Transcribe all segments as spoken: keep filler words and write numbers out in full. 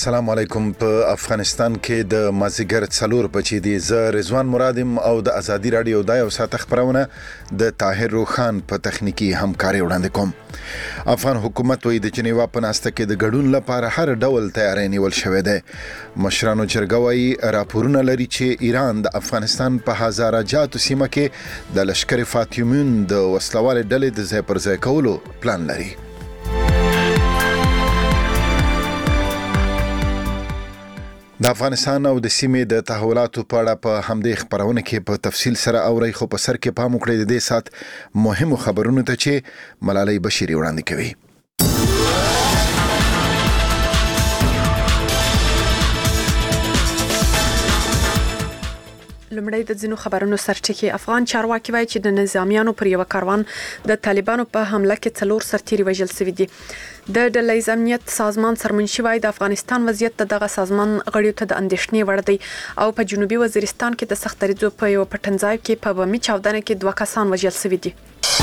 السلام علیکم. په افغانستان کې د مازیګر څلور بجې دي. زه رضوان مرادم او د ازادي رادیو د یو ساعت خبرونه د طاهر روخان په تخنیکی همکاري وړاندې کوم. افغان حکومت وایي د جنیوا په ناسته کې د ګډون لپاره هر ډول تیاری نیول شوی دی. مشرانو جرګه وایي راپورونه لري چې ایران د افغانستان په هزاره جاتو سیمه کې د لشکر فاطمیون د وسلوال ډلې د ځای پر ځای کولو پلان لري. د افغانستان او د سیمې د تحولاتو په اړه په همدې خبرونه کې په تفصیل سره اوري، خو په سر کې پام وکړئ د دې سات مهمو خبرونو ته چې ملالۍ بشيري وړاندې کوي. لمړی د ځینو خبرونو سرټکی. افغان چارواکي وایي چې د نظامیانو پر یو کاروان د طالبانو په حمله کې څلور سرتیري وژل شوي دي. د ډله‌ییز امنیت سازمان سرمنشي وایي د افغانستان وضعیت دغه سازمان غړیو ته د اندېښنې وړ دی او په جنوبي وزیرستان کې د سخت دریځو په یو پټنځای کې په بمي چاودنه کې دوه کسان وژل شوي دي.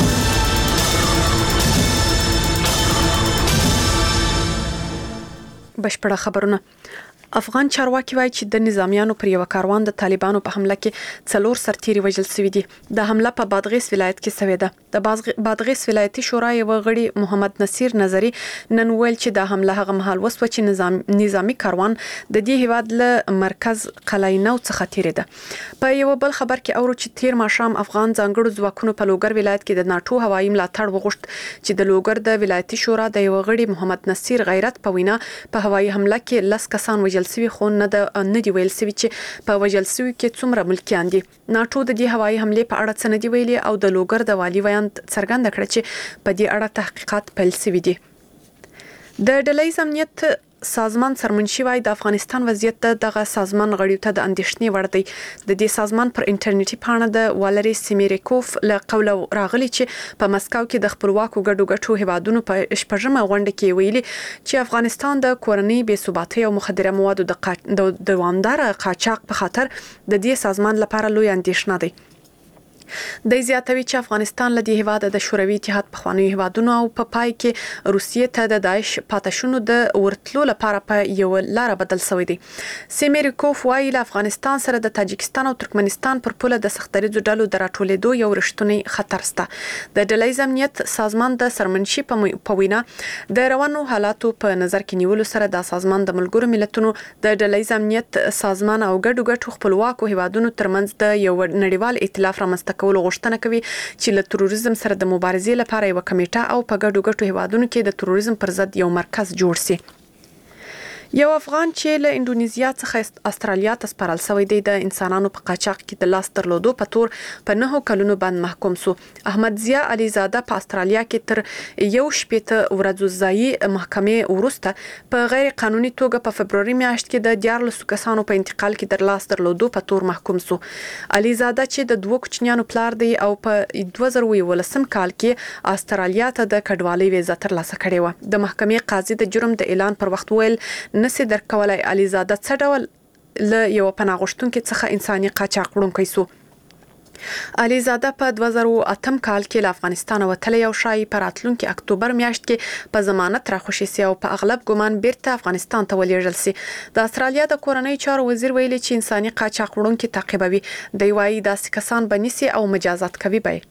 بشپړه خبرونه. افغان چارواکي وایي چې د نظامیانو پر یو کاروان د طالبانو په حمله کې څلور سرتیري وژل شوي دي. د حمله په بادغیس ولایت کې شوې ده. د بادغیس ولایتي شورا یو غړي محمد نصیر نظری نن ویل چې د حمله هغه مهال وسو چې نظام نظامی کاروان د دې هیواد له مرکز قلعه‌نو څخه تیر ده. په یو بل خبر کې اورو چې تیر ماښام افغان ځانګړو ځواکونو په لوګر ولایت کې د ناتو هوایي ملاتړ وغوښت چې د لوګر د ولایتي شورا د یو غړي محمد نصیر غیرت په وینا په هوایي حمله کې لس کسان وژل سوي، خو نه د نه دی ویل سوي چې په وژل سوي کې څومره ملکیان دي. ناتو د دې هوایي حمله په اړه څه نه دی ویلي او د لوګر د والي ویان څرګنده کړه چې په دې اړه تحقیقات پیل سوي دي. د ډله‌ییز امنیت سازمان سرمنشي وایي د افغانستان وضعیت دغه سازمان غړیو ته د اندېښنې وړ دی. د دې سازمان پر انټرنیټي پاڼه د والری سیمیریکوف له قوله راغلی چې په مسکو کې د خپلواکو ګډو ګټو هیوادونو په شپږمه غونډه کې ویلي چې افغانستان د کورنۍ بې ثباتۍ او مخدره موادو د قاچ... دوامدار قاچاق په خاطر د دې سازمان لپاره لوی اندېښنه دی. د زیاتوي چې افغانستان له دې هیواده د شوروي اتحاد پخواني هیوادونو او په پای کې روسیې ته د داعش پاتشونو د ورتلو لپاره په یو لار بدل شوی دی. سیمیریکوف وایي له افغانستان سره د تاجکستان او ترکمنستان پر پوله د سختریزو ډلو د راټولېدو یو رښتونی خطر شته. د ډله‌ییز امنیت سازمان د سرمنشي په وینا د روانو حالاتو په نظر کې نیولو سره د سازمان د ملګرو ملتونو د ډله‌ییز امنیت سازمان او ګډو ګټو خپلواکو هیوادونو ترمنځ د یو نړیوال ائتلاف رامنځته کولو غوښتنه کوي چې له تروریزم سره د مبارزې لپاره یو کمیټه او په ګډو ګټو هیوادونو کې د تروریزم پر ضد یو مرکز جوړ شي. یو افغان چې له انډونیزیا څخه استرالیا ته سپارل شوی دی د انسانانو په قاچاق کې د لاس درلودو په تور په نهو کلونو باندې محکوم شو. احمد ضیا علي زاده په استرالیا کې تر یو شپېته ورځو ځایي محکمې وروسته په غیر قانوني توګه په فبروري میاشت کې د دیارلسو کسانو په انتقال کې د لاس درلودو په تور محکوم شو. علي زاده چې د دوه کوچنیانو پلار دی او په دوه زره یولسم کال کې استرالیا ته د کډوالۍ ویزه ترلاسه کړې و. د محکمې قاضي د جرم د اعلان پر وخت ویل نسی درکولای علي زاده څه ډول له یو پناه غوښتونکي څخه انساني قاچاق وړونکی سو. علي زاده په دوه زره اتم کال کې له افغانستان وتلی او شایي په راتلونکي اکتوبر میاشت کې په ضمانت راخوشي سي او په اغلب ګمان بیرته افغانستان ته ولېږل سي. د استرالیا د کورنۍ چارو وزیر ویلي چې انساني قاچاق وړونکي تعقیبوي. دی وايي داسې کسان به نیسي او مجازات کوي به.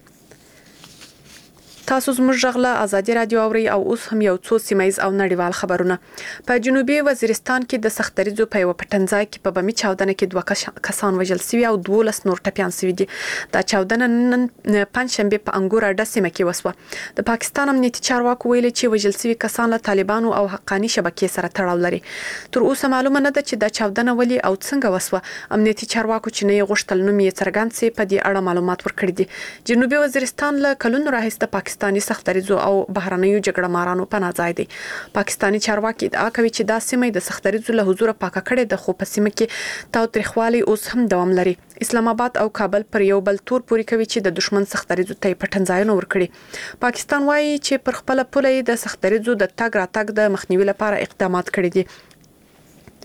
تاسو زموږ غږ ازادي رادیو اوري او اوس هم یو څو سیمایز او نړیوال خبرونه. په جنوبي وزیرستان کې د سخت دریځو په یو پټنځای کې په بمي چاودنه کې دوه کسان وژل شوي او دولس نور ټپیان شوي دي. دا چاودنه نن پنځشنبه په انګور اډه سیمه کې وسوه. د پاکستان امنیتي چارواکو ویلي چې وژل شوي کسان له طالبانو او حقاني شبکې سره تړاو لري. تر اوسه معلومه نه ده چې دا چاودنه ولې او څنګه وسوه. امنیتي چارواکو چې نه غوښتل نوم یې څرګند سي په دې اړه معلومات ورکړي دي. جنوبي وزیرستان له کلونو راهیسه پاکستاني سخت دریځو او بهرنیو جګړه مارانو پناه ځای دی. پاکستاني چارواکي ادعا کوي چې دا سیمه د سخت دریځو له حضور پاکه کړې ده، خو په سیمه کې تاوتریخوالي اوس هم دوام لري. اسلام آباد او کابل پر یو بل تور پوري کوي چې د دشمن سخت دریځو ته پټنځایونه ورکړي. پاکستان وایي چې پر خپل پوله د سخت دریځو د تګ راتګ د مخنیوي لپاره اقدامات کړي دي.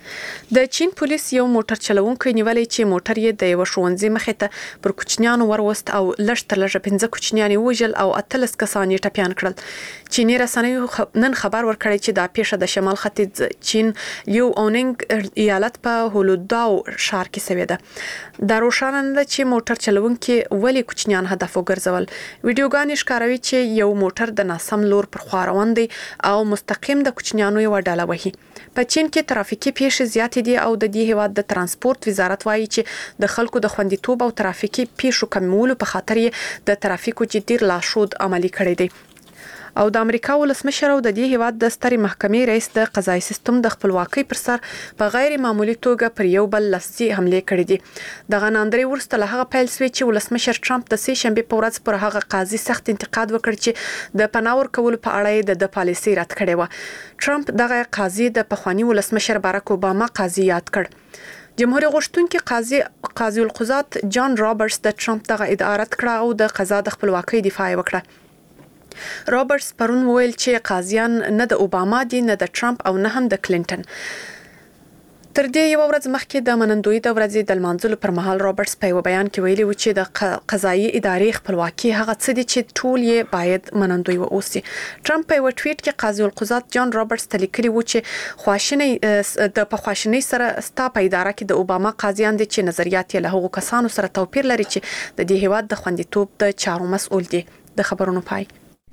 د چین پولیس یو موټر چلوونکی نیولې چې موټر یې د یو ښوونځي مخې ته پر کوچنیانو وروست او لږ تر لږه پنځه کوچنیان وژل او اتلس کسان یې ټپيان کړل. چیني رسنیو نن خبر ورکړی چې دا پیښه د شمال ختیځ چین یو اوننګ ایالت په هولوداو ښار کې شوې ده. دا روښانه نه ده چې موټر چلوونکی ولې کوچنیان هدف وګرځول. ویډیوګانې ښکاروي چې یو موټر د ناسم لور پر خوا روان دی او مستقیم د کوچنیانو یو ډله وهي. په چین کې ترافیکي پیښې زیاتې دي او د دې هیواد د ترانسپورت وزارت وایي چې د خلکو د خوندیتوب او ترافیکي پیښو کمولو په خاطر یې د ترافیکو جدي لارښود عملي کړی دی. او د امریکا ولسمشر او د دې هیواد د سترې محکمې رئیس د قضایي سیستم د خپلواکۍ پر سر په غیر معمولی توګه پر یو بل لاسي حمله کړې دي. د غناندري ورسته له هغه پیل شوی چې ولسمشر ټرمپ د سې شنبه په ورځ پر هغه قاضي سخت انتقاد وکړ چې د پناور کولو په اړه د پالیسي رد کړې و. ټرمپ دغه قاضي د پخوانی ولسمشر باراک اوباما قاضي یاد کړ. جمهوریت غوښتونکي قاضي قاضي القضات جان رابرټس د ټرمپ دغه ادعا رد کړه او د قضا د خپلواکۍ دفاع وکړه. رابرټس پرون ویل چې قاضیان نه د اوباما دي نه د ټرمپ او نه هم د کلینټن. تر دې یو ورځ مخکې د منندوی د ورځې د لمانځلو پر مهال رابرټس په یو بیان کې ویلي و چې د قضایي ادارې خپلواکي هغه څه دي چې ټول یې باید منندوی واوسي. ټرمپ په یو ټویټ کې قاضي القضات جان رابرټس ته لیکلي و چې خواشینی د په خواشینی سره ستا په اداره کې د اوباما قاضیان دي چې نظریات یې له هغو کسانو سره توپیر لري چې د دې هیواد د خوندیتوب د چارو مسؤل دي. د خبرونو پای.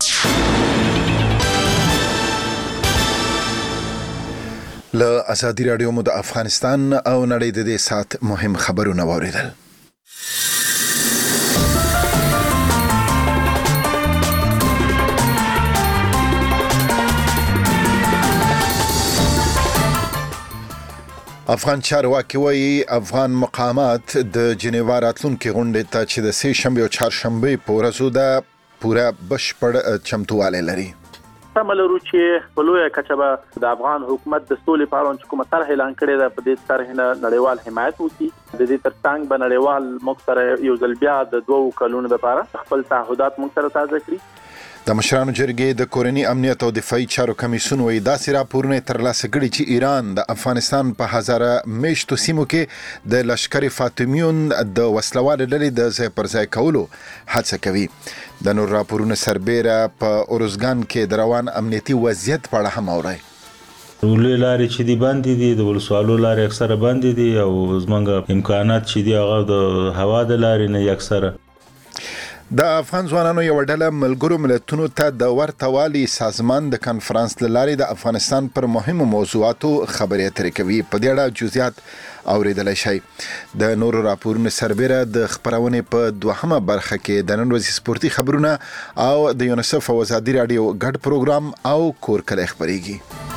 له ازادي رادیو مو د افغانستان او نړۍ د دې سات مهم خبرونه واوریدل. افغان چارواکي وايي افغان مقامات د جنیوا راتلونکي غونډې ته چې د سې شنبه او چهارشنبه په ورځو د پورا بشپړ چمتواله لري. تملرو چې په لویه کچه به د افغان حکومت د سولې په اړه چې کومه طرح اعلان کړې ده په دې طرح نه نړیوال حمایت وکړي. د دې ترڅنګ به نړیوال موږ سره یو ځل بیا د دوو کلونو لپاره خپل تعهدات موږ سره تازه کړي. د مشرانو جرګې د کورنی امنیت او دفاعي چارو کمیسیون وایي داسې راپورونه ترلاسه کړي چې ایران د افغانستان په هزاره میشتو سیمو کې د لشکر فاطمیون د وسلوال ډلې د ځای پر ځای کولو هڅه کوي. د نور راپورونه سربېره په اورزګان کې د روان امنیتي وضعیت په اړه هم اوري. ولې لارې چې دی باندې دي د ولسوالو لارې اکثره باندې دي او زمونږ امکانات چې دی هغه د هوا د لارې نه اکثره. د افغان ځوانانو یو ډله ملګرو ملتونو ته د ورته والي سازمان د کانفرنس لارې د افغانستان پر مهمو موضوعاتو خبرې اترې کوي. په دې اړه جزئیات اوریدلای شئ. د نورو راپورونو سربېره د خبرونې په دوهمه برخه کې د نن ورځې سپورتي خبرونه او د یونیسف او ازادي رادیو ګډ پروګرام او کور کلی خبرېږي.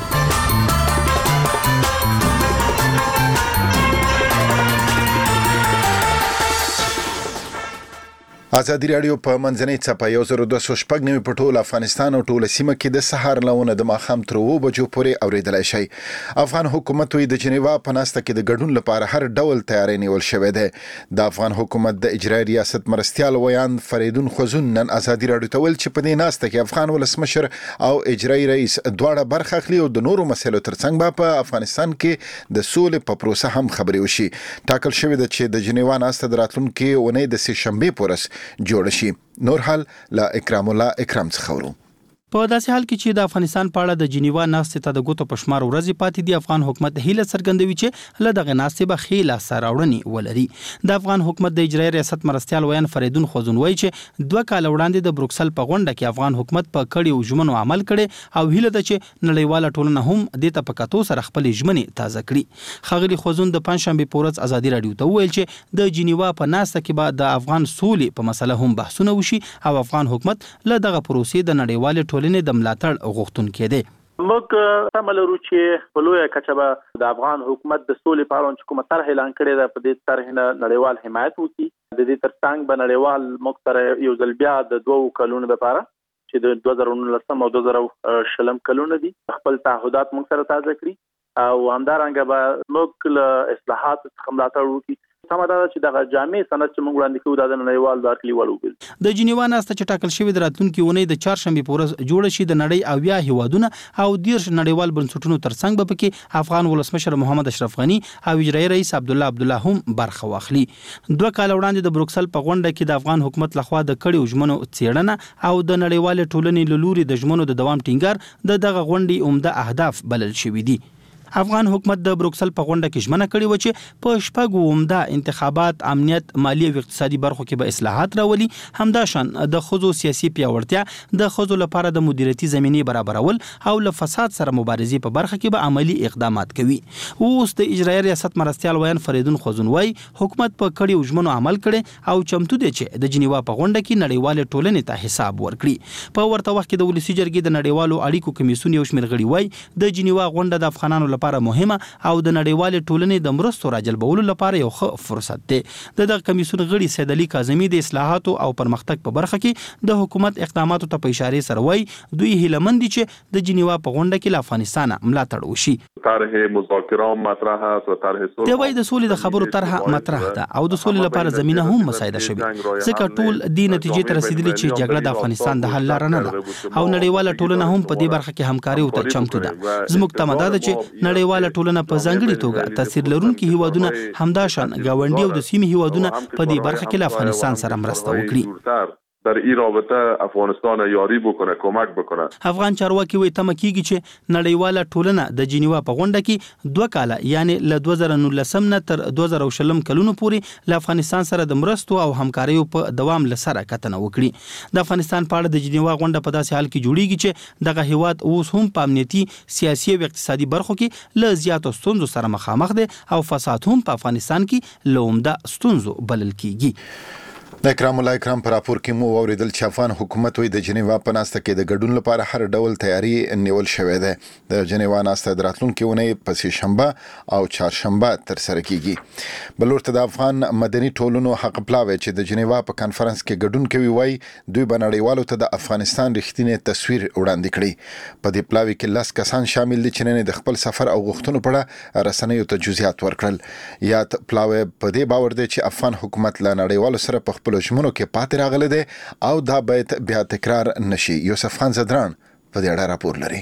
ازادي رادیو په منځنۍ څپه یو زر دوه سوه شپږ نوي په ټول افغانستان او ټول سیمه کې د سهار لونه د ماښام تر اوو بجو پورې اوریدلای شي. افغان حکومت وی د جنیوا په ناسته کې د ګډون لپاره هر ډول تیاری نیول شوی دی. د افغان حکومت د اجرایي ریاست مرستیال ویان فریدون خوزون نن ازادي رادیو ته ویل چې په دې ناسته کې افغان ولسمشر او اجرایي رئیس دواړه برخه اخلي او د نورو مسایلو ترڅنګ به په افغانستان کې د سولې په پروسه هم خبرې وشي. ټاکل شوی دی چې د جنیوا ناسته د راتلونکي اونۍ د سې شنبه په ورځ جوړ شي. نور حال لا اکرام الله اکرام څخه ورو. په داسې حال کې چې د افغانستان په اړه د جنیوا ناستې ته د ګوتو په شمار ورځې پاتې دي، افغان حکومت هیله څرګندوي چې له دغه ناستې به ښې لاسته راوړنې ولري. د افغان حکومت د اجرایي ریاست مرستیال ویان فریدون خوزون وایي چې دوه کاله وړاندې د بروکسل په غونډه کې افغان حکومت په کړیو ژمنو عمل کړي او هیله ده چې نړیواله ټولنه هم دې ته په کتو سره خپلې ژمنې تازه کړي. ښاغلي خوزون د پنجشنبې په ورځ ازادي رادیو ته وویل چې د جنیوا په ناسته کې به د افغان سولې په مسله هم بحثونه وشي او افغان حکومت له دغه پروسې د نړیوالې ټولنې د ملاتړ غوښتونکی دی. موږ تملرو چې په لویه کچه به د افغان حکومت د سولې په اړه چې کومه طرح اعلان کړې ده په دې طرح نه نړیوال حمایت وکړي. د دې ترڅنګ به نړیوال موږ سره یو ځل بیا د دوو کلونو لپاره چې د دوه زره نولسم او دوه زره شلم کلونه دي خپل تعهدات موږ سره تازه کړي او همدارنګه به موږ له اصلاحات څخه ملاتړ وکړي سمدا چې د جامع سند چې موږ وړاندې کوو د نړیوال داخلي والو بل د جنیوا ناسته چې ټاکل شوی د راتلونکي ونې د چهارشنبه پورز جوړ شي د نړۍ او یا هیوادونه او دیرش نړیوال بنسټونو ترڅنګ به پکې افغان ولسمشر محمد اشرف غنی او اجرایي رئیس عبد الله عبد الله هم برخه واخلي. دوه کال وړاندې د بروکسل په غونډه کې د افغان حکومت لخوا د کړي ژمنو څېړنه او د نړیوال ټولنې لوري د ژمنو د دوام ټینګار د دغه غونډې عمده اهداف بلل شوی دي. افغان حکومت د بروکسل په غونډه کې ژمنه کړې و چې په شپږو عمده انتخابات، امنیت، مالی او اقتصادي برخو کې به اصلاحات راولي، همداشان د ښځو سیاسي پیاوړتیا، د ښځو لپاره د مدیریتي زمینې برابرول او له فساد سره مبارزې په برخه کې به عملی اقدامات کوي. اوس د اجرایي ریاست مرستیال ویان فریدون خوزون وای حکومت په کړي ژمنو عمل کړي او چمتو دی چې د جنیوا په غونډه کې نړیوال ټولنې ته حساب ورکړي. په ورته وخت کې د ولسی جرګې د نړیوالو اړیکو کمیسیون یو شمېر غړي وای د جنیوا غونډه د افغانانو لپاره مهمه او د نړیوال ټولنې د مرستو راجلبولو لپاره یو ښه فرصت دی. د دغه کمیسیون غړي سید علي کاظمي د اصلاحاتو او پرمختګ په برخه کې د حکومت اقداماتو ته په اشاره سره وایي دوی هیلهمند دي چې د جنیوا په غونډه کې له افغانستان ملاتړ وشي. طرح مذاکرات مطرح است و طرح صلح د وای د سولې د خبرو طرح مطرح ده او د سولې لپاره زمينه هم مساعده شوه. ځکه ټول د نتیجې ته رسیدلی چې جګړه د افغانستان د حل لار نه ده او نړیواله ټولنه هم په دې برخه کې همکاري او ته چمتو ده. زموږ تمه ده چې نړیواله ټولنه په ځانګړي توګه تاثیر لرونکي هیوادونه همداشان گاونډي او د سیمې هیوادونه په دې برخه کې له افغانستان سره مرسته وکړي. در این رابطه افغانستان یاری بکنه، کمک بکنه. افغان چارواکي وایي تمه کیږي چې نړیواله ټولنه د جنیوا په غونډه کې دوه کاله یعنی له دوه زره نولس نه تر دوه زره شل کلونو پورې له افغانستان سره د مرستو او همکاریو په دوام لسره کتنه وکړي. د افغانستان په اړه د جنیوا غونډه په داسې حال کې جوړیږي چې دغه هیواد اوس هم په امنیتي، سیاسي او اقتصادي برخو کې له زیاتو ستونزو سره مخامخ دي او فساد هم په افغانستان کې له عمده ستونزو بلل کیږي. د کرام الله کرام پر راپور کې مو اوریدل چې افغان حکومت وی د جنیوا په ناسته کې د ګډون لپاره هر ډول تیاری نیول شوې ده. د جنیوا ناسته د راتلونکي ونې په سه شنبه او چهارشنبه تر سره کیږي. بلورته د افغان مدني ټولنو حق پلاوي چې د جنیوا په کانفرنس کې ګډون کوي وای دوی بنړیوالو ته د افغانستان رښتینی تصویر وړاندې کړي. په دې پلاوي کې لاس کسان شامل دي چې نن د خپل سفر او غوښتنو په اړه رسنیو ته جزئیات ورکړل. یا پلاوي په دې باور دي چې افغان حکومت له نړیوالو سره په خپل ژمنو کې پاتې راغله ده او دا باید بیا تکرار نشي. یوسف خان زدران په دې اړه راپور لري.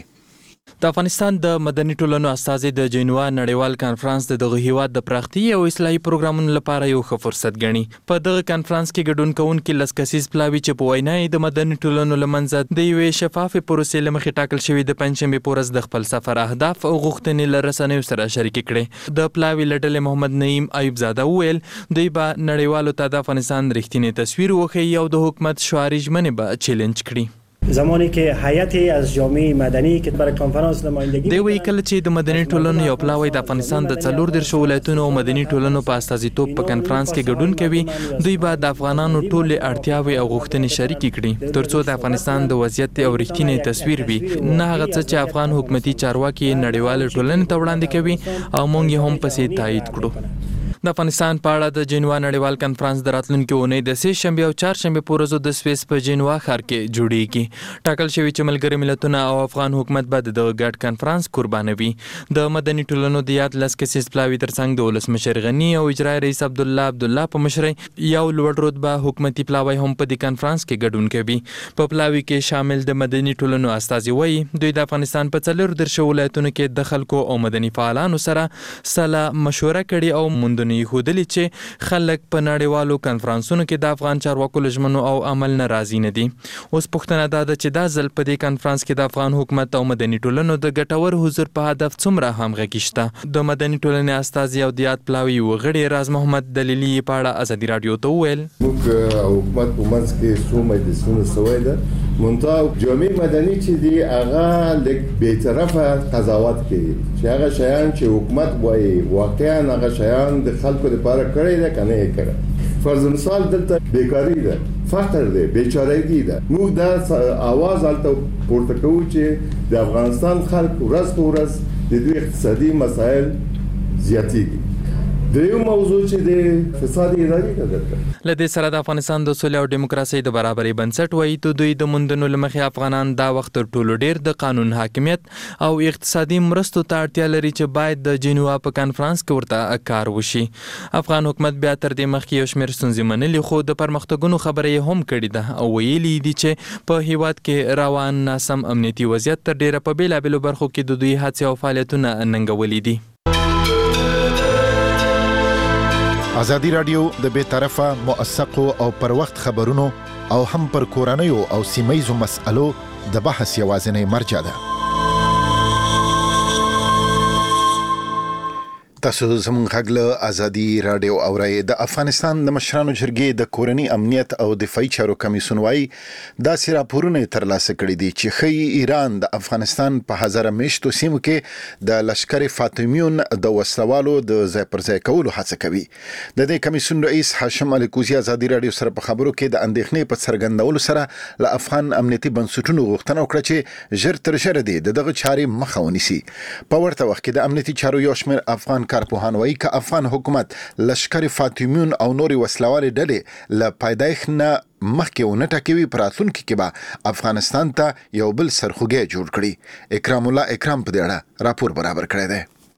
د افغانستان د مدني ټولنو استازي د جنیوا نړیوال کانفرنس د دغه هیواد د پراختیا او اصلاحي پروګرامونو لپاره یو ښه فرصت ګڼي. په دغه کانفرنس کې ګډون کوونکي لس کسیز پلاوي چې په وینا یې د مدني ټولنو لمنځه د یوې شفافې پروسې له مخې ټاکل شوي د پنځشنبې په ورځ د خپل سفر اهداف او غوښتنې له رسنیو سره شریکې کړې. د پلاوي له ډلې محمد نعیم ایوب زاده وویل دوی به نړیوالو ته د افغانستان رښتینی تصویر وښیي او د حکومت شعاري ژمنې به چیلنج کړي. زمانی که هیئتی از جامعه مدنی که برای کنفرانس نمایندگی دی وی کله چې د مدني ټولنو یو پلاوی د افغانستان د څلور دیرشو ولایتونو او مدني ټولنو په استازیتوب په کنفرانس کې ګډون کوي دوی به د افغانانو ټولې اړتیاوې او غوښتنې شریکې کړي ترڅو د افغانستان د وضعیت او رښتینی تصویر وي نه هغه څه چې افغان حکومتي چارواکي نړیوال ټولنې ته وړاندې کوي او موږ یې هم پسې تایید کړو. د افغانستان په اړه د جنیوا نړیوال کانفرنس د راتلونکي اونۍ د سه شنبه او چهارشنبه په ورځو د سویس په جنیوا ښار کې جوړیږي. ټاکل شوی چې ملګري ملتونه او افغان حکومت به د ګډ کانفرنس قربانوي. د مدني ټولنو د یاد لس کسیز پلاوي ترڅنګ د ولسمشر غنی او اجرایي رئیس عبد الله عبد الله په مشرۍ یو لوړ رتبه حکومتي پلاوی هم په دې کانفرنس کې ګډون کوي. په پلاوي کې شامل د مدني ټولنو استازي وایي دوی د افغانستان په څلور دیرشو ولایتونو کې د خلکو او مدني فعالانو سره سلا مشوره کړې او موندنې ښودلې چې خلک په نړیوالو کانفرنسونو کې د افغان چارواکو له ژمنو او عمل نه راضي نه دي. اوس پوښتنه دا ده چې دا ځل په دې کانفرنس کې د افغان حکومت او مدني ټولنو د ګټور حضور په هدف څومره همغږي شته. د مدني ټولنې استازي او د یاد پلاوي وغړي راز محمد دلیلی په اړه ازادي رادیو ته وویل موږ حکومت په منځ کې څو مجلسونه سوي ده مونږ جامعه مدني چې دی هغه لیک به طرفه قضاوت کوي چې هغه شیان چې حکومت وایي واقعا هغه شیان د خلکو لپاره کړی ده کنه یې کړی. فرض مثال دلته بیکاری ده، فقر ده، بیچارهګي ده. موږ دا आवाज الته پورته کوو چې د افغانستان خلک ورځ په ورځ د دوی اقتصادي مسایل زیاتېږي. دریم موضوع چې د فساد اداري ده. لدې سره د افغانستان د سولې او دیموکراسي د برابرۍ بنسټ وایي ته دوی د مندونو لمخې افغانان دا وخت تر ټولو ډیر د قانون حاکمیت او اقتصادي مرستو ته اړتیا لري چې باید د جنیوا په کانفرنس کې ورته کار وشي. افغان حکومت بیا تر دې مخکې یو شمېر ستونزې منلي خو د پرمختګونو خبره یې هم کړې ده او ویلي دي چې په هیواد کې روان ناسم امنیتي وضعیت تر ډیره په بیلابیلو برخو کې د دوی هڅې او فعالیتونه ننګولي دي. ازادي رادیو د بې طرفه موثقو او پر وخت خبرونو او هم پر کورنیو او سیمه‌یزو مسألو د بحث یوازینی مرجع ده. تاسو زموږ غږ له ازادي رادیو اورئ. د افغانستان د مشرانو جرګې د کورنی امنیت او دفاعي چارو کمیسیون وايي داسې راپورونه ترلاسه کړي دي چې ښیي ایران د افغانستان په هزاره میشتو سیمو کې د لشکر فاطمیون د وسلوالو د ځای پر ځای کولو هڅه کوي. د دې کمیسیون رئیس هاشم علي کوزي ازادي رادیو سره په خبرو کې د اندېښنې په څرګندولو سره له افغان امنیتي بنسټونو غوښتنه وکړه چې ژر تر ژره دي دغه چارې مخه ونیسي. په ورته وخت کې د امنیتي چارو یو شمېر افغان کارپوهان وایي چې افغان حکومت لشکر فاطمیون او نوري وسلوالې ډلې له پیدایښت نه مخکې ونه ټاکوي په راتلونکي کې به افغانستان ته یو بل سرخوږی جوړ کړي. اکرام الله اکرام په دې اړه راپور برابر کړی دی.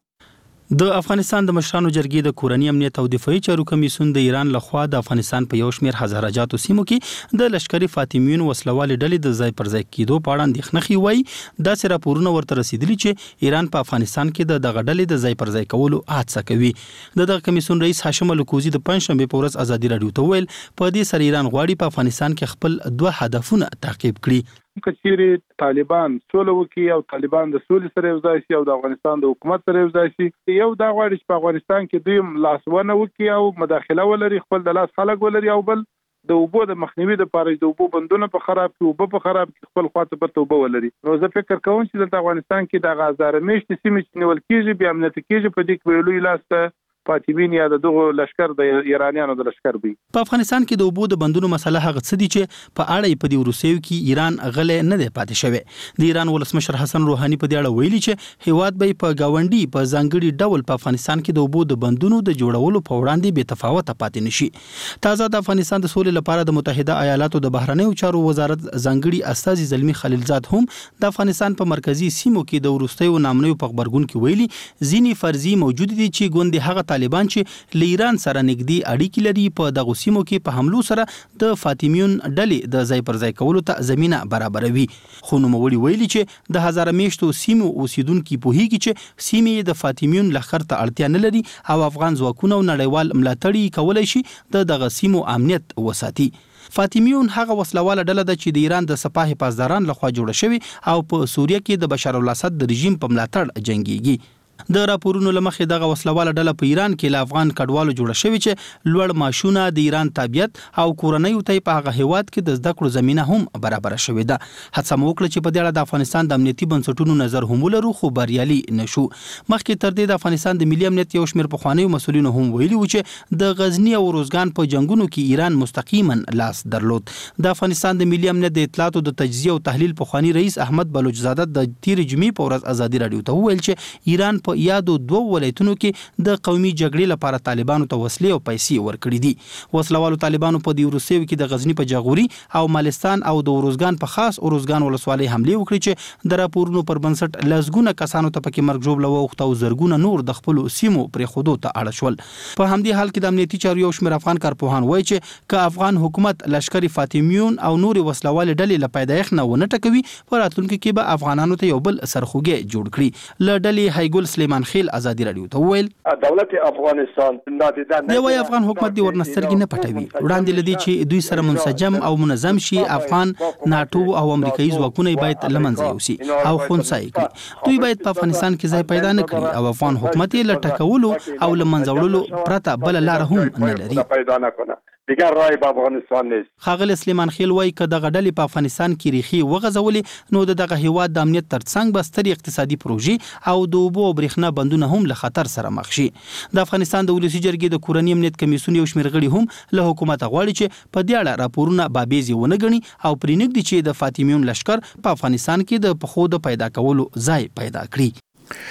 د افغانستان د مشرانو جرګې د کورنی امنیت او دفاعي چارو کمیسیون د ایران لخوا د افغانستان په یو شمېر هزاره جاتو سیمو کې د لشکري فاطمیون وسلوالې ډلې د ځای پر ځای کېدو په اړه اندېښنه ښیي. وایي داسې راپورونه ورته رسیدلي چې ایران په افغانستان کې د دغه ډلې د ځای پر ځای کولو هڅه کوي. د دغه کمیسیون رئیس هاشم علي کوزي د پنځشنبې په ورځ ازادي رادیو ته وویل په دې سره ایران غواړي په افغانستان کې خپل دوه هدفونه تعقیب کړي. کچېری طالبان سوله وکي او طالبان د سولې سره یو ځای شي او د افغانستان د حکومت سره یو ځای شي. یو دا غواړي چې په افغانستان کې دوی لاسونه وکي او مداخله ولري، خپل د لاس خلک ولري، او بل د اوبو د مخنیوي لپاره د اوبو بندونه په خراب کې اوبه په خراب کې خپل خواته په توبه ولري. نو زه فکر کوم چې د افغانستان کې د غزاره میشت سیمې چې نیول کېږي بیا امنیت کېږي په دې کې ویلوي لاس فاطمین یا د دغه لشکر د ایرانیانو د لشکر وي. په افغانستان کې د اوبو د بندونو مسله هغه څه دي چې په اړه په دې وروستیو کې ایران غلې نه دی پاتې شوی. د ایران ولسمشر حسن روحاني په دې اړه ویلي چې هیواد به په گاونډي په ځانګړي ډول په افغانستان کې د اوبو د بندونو د جوړولو په وړاندې بې تفاوت پاتې نشي. تازه د افغانستان د سولې لپاره د متحده ایالاتو د بهرنیو چارو وزارت ځانګړي استاذ زلمی خلیلزاد هم د افغانستان په مرکزی سیمو کې د وروستیو نامنوي په خبرګون کې ویلي ځینی فرضي موجود دي چې ګوندې هغه طالبان چې له ایران سره نږدې اړیکې لري په دغه سیمو کې په حملو سره د فاطمیون ډلې د ځای پر ځای کولو ته زمينه برابروي. خو نوموړي ویلي چې د هزاره میشتو سیمو اوسیدونکو په هیګي چې سیمې د فاطمیون لخر ته اړتیا نه لري او افغان ځواکونه او نړیوال ملاتړي کولای شي د دغه سیمو امنیت وساتي. فاطمیون هغه وسلواله ډله ده چې د ایران د سپاه حفاظداران لخوا جوړه شوې او په سوریه کې د بشار الاسد د رژیم په ملاتړ جنگيږي. د راپورونو لمخې دغه وسلواله ډله په ایران کې له افغان کډوالو جوړه شوې چې لوړ معاشونه د ایران تابعیت او کورنۍ ته په هغه هیواد کې د زده کړو زمينه هم برابر شوې ده. هڅه مو وکړه چې په دې اړه د افغانستان د امنیتي بنسټونو نظر هم ولرو خو بریالي نشو. مخکې تر دې د افغانستان د ملي امنیت یو شمېر پخوانیو مسؤلینو هم ویلي و چې د غزنی او روزګان په جنگونو کې ایران مستقیما لاس درلود. د افغانستان د ملي امنیت د اطلاعاتو د تجزیه او تحلیل پخوانی رئیس احمد بلوچزاده د تیر جمعې په ورځ ازادي رادیو ته وویل چې ایران په یادو دوه ولایتونو کې د قومي جګړې لپاره طالبانو ته وسلې او پیسې ورکړي دي. وسلوالو طالبانو په دې وروستیو کې د غزنی په جاغوري او مالستان او د اروزګان په خاص اروزګان ولسوالۍ حمله وکړي چې د راپورونو پر بنسټ لزګونه کسانو ته پکې مرګ جوړ لوخت او زرګونه نور د خپل سیمو پر خودو ته اړه شول. په همدې حال کې د امنیتي چارو یو شمېر افغان کارپوهان وایي چې که افغان حکومت لشکري فاطمیون او نور وسلوالې ډلې له پیدایښت نه ونه ټکوي په راتلونکي کې به افغانانو ته یو بل سرخوږی جوړ کړي. له ډلې هایګل سلیمان خیل ازادي رادیو ته وویل دولت افغانستان دی وايي افغان حکومت دی ورنسترګي نه پټوي وړاندې لدی چې دوی سره منسجم او منظم شي. افغان ناتو او امریکایي ځواکونه باید لمنځه یوسي او خنثی کړي. دوی باید په افغانستان کې ځای پیدا نه کړي او افغان حکومت یې لټکولو او لمنځه وړلو پرته بل لار هم نه لري. دیگر رای په افغانستان نیست. خاغل سلیمان خیل وایي که دغه ډلې په افغانستان کې ریخي وغځولې نو د دغه هیواد د امنیت ترڅنګ به سترې اقتصادي پروژې او د اوبو او برېښنا بندونه هم له خطر سره مخ شي. د افغانستان د ولسي جرګې د کورنی امنیت کمیسیون یو شمېر غړي هم له حکومت غواړي چې په دې اړه راپورونه بابیزي ونه ګڼي او پرېنږدي چې د فاطمیون لشکر په افغانستان کې د پخو د پیدا کولو ځای پیدا کړي.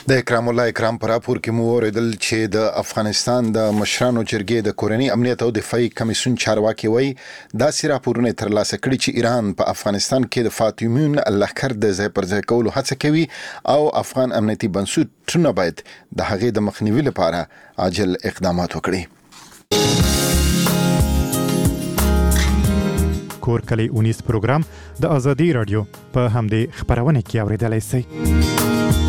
د اکرام الله اکرام پر راپور کې مو اوریدل چې د افغانستان د مشرانو جرګې د کورنۍ امنیت او دفاعي کمیسیون چارواکي وایي دا سي راپورونه ترلاسه کړي چې ایران په افغانستان کې د فاطمیون لښکر د ځای پر ځای کولو هڅه کوي او افغان امنیتي بنسټونه باید د هغې د مخنیوي لپاره عاجل اقدامات وکړي. کور کلی اونیس پروګرام د ازادي رادیو په همدې خبرونه کې اوریدلای شئ.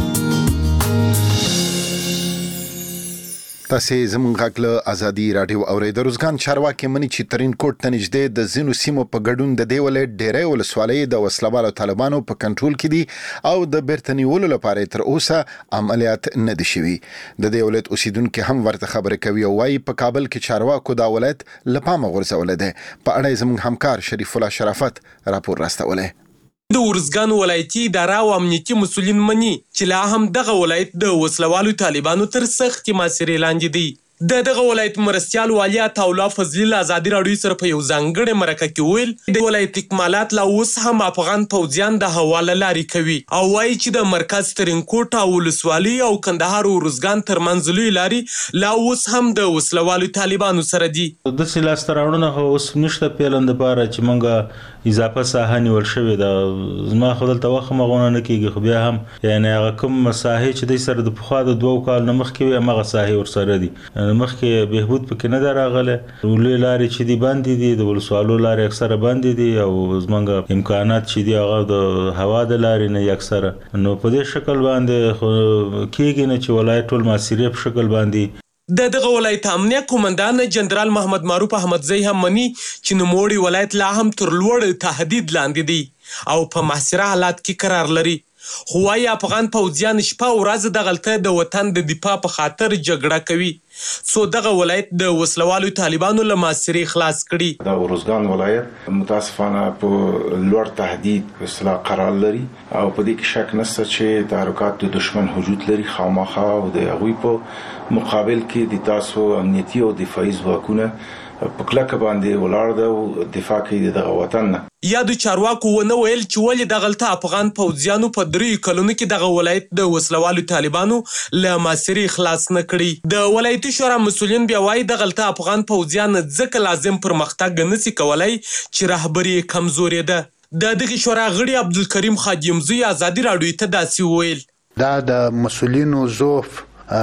تاسو زموږ غږ له ازادي رادیو اوریدل. روزګان چارواکي مني چې ترين کوټ ته نږدې د زینو سیمو په ګډون د دیولې ډېرې ولسوالۍ د وسلوالو طالبانو په کنټرول کې دي او د بیرتنیولو لپاره تر اوسه عملیات نه دي شوي. د دیولت اوسیدونکو هم ورته خبره کوي او وايي په کابل کې چارواکو دا ولایت لپاره غورځول دي. په اړه زموږ همکار شریف الله شرافت راپور راستوله. د ورزګان ولایتي اداره او امنیتي مسولین مني چې لا هم دغه ولایت د وسلوالو طالبانو تر سخت محاصرې لاندې دی. د دغه ولایت مرستیال والي عطاالله فضلي له ازادي راډیو سره په یو ځانګړي مرکه کې ویل د ولایت اکمالات لا اوس هم افغان پوځیان د حواله لارې کوي او وایي چې د مرکز ترینکوټ او ولسوالي او کندهار او ورزګان ترمنځ لوی لارې لا اوس هم د وسلوالو طالبانو سره دي. د سیلاستر راوړنه اوس نشته پیلند لپاره چې مونږه اضافه ساحه نیول شوې ده. زما خپل توخه مغونه نه کیږي خو بیا هم یعنی هغه کوم مساحه چې د سره د پخوا د دوه کال نه مخکې هغه ساحه ورسره دي. مخکې بهبود پکې نه دراغله. ولې لارې چې دی باندې دي د ولسوالو لارې اکثره باندې دي او زمونږ امکانات چې دی هغه د هوا د لارې نه اکثره نو په دې شکل باندې کېږي نه چې ولایت ټول ماسیری په شکل باندې. د دغه ولایت امنیه قومندان جنرال محمد معروف احمدزی هم مني چې نوموړي ولایت لا هم تر لوړ تهدید لاندې دی او په محاصره حالات کې قرار لري. خو وايي افغان پوځیان شپه ورځ دغلته د وطن د دفاع په خاطر جګړه کوي څو دغه ولایت د وسلوالو طالبانو له محاصرې خلاص کړي. د ورزګان ولایت متاسفانه په لوړ تهدید اصطلاح قرار لري او په دې کې شک نشته چې تحرکات د دشمن وجود لري خامخا او د هغوی په مقابل کې د تاسو امنیتي او دفاعي ځواکونه په کلکه باندې ولاړ ده او دفاع کوي دغه وطن نه. یا د چارواکو ونه ویل چې ولې دغلته افغان پوځیانو په درې کلونو کې دغه ولایت د وسلوالو طالبانو له محاصرې خلاص نه کړي. د ولایتي شورا مسولین بیا وایي دغلته افغان پوځیان ځکه لازم پرمختګ نشي کولای چې رهبري کمزورې ده. د دغه شورا غړي عبدالکریم خادمزی ازادي راډیو ته داسې ویل دا د مسولینو زوف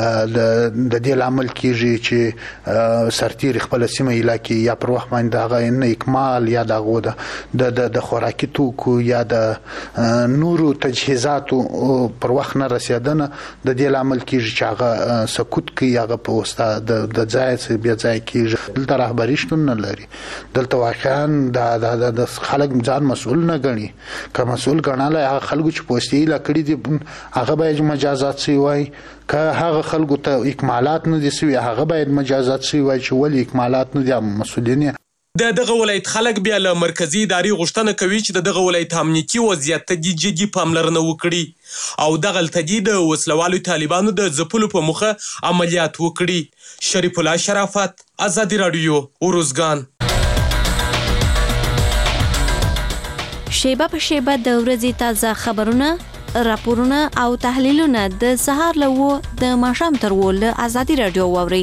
د دې عمل کیږي چې سرتیر خپل سیمه علاقې یا پر وخت باندې هغه نه اکمال یا دغه د د خوراکي توکو یا د نورو تجهیزاتو پر وخت نه رسیدنه د دې عمل کیږي چې هغه سکوت کوي هغه په واسطه د د ځای څخه بیا ځای کیږي. دلته رهبري شتون نه لري. دلته واقعا د د خلک ځان مسؤل نه ګڼي. که مسؤل ګڼاله هغه خلکو چې پوسټي لا کړی دي هغه باید مجازات شي وای که هغه خلکو ته اکمالات نه دي سوي هغه باید مجازات شي وای چې ولې اکمالات نه دي مسؤلین. د دغه ولایت خلک بیا له مرکزی ادارې غوښتنه کوي چې د دغه ولایت امنیتي وضعیت ته جدي پاملرنه وکړي او دغلته د وسلوالو طالبانو د ځپلو په موخه عملیات وکړي. شریف الله شرافت ازادي راډیو ورزګان. شیبه په شیبه د ورځې تازه خبرونه راپورونه او تحلیلونه د سهار له د ماښام تر ول ازادي راډیو ووري.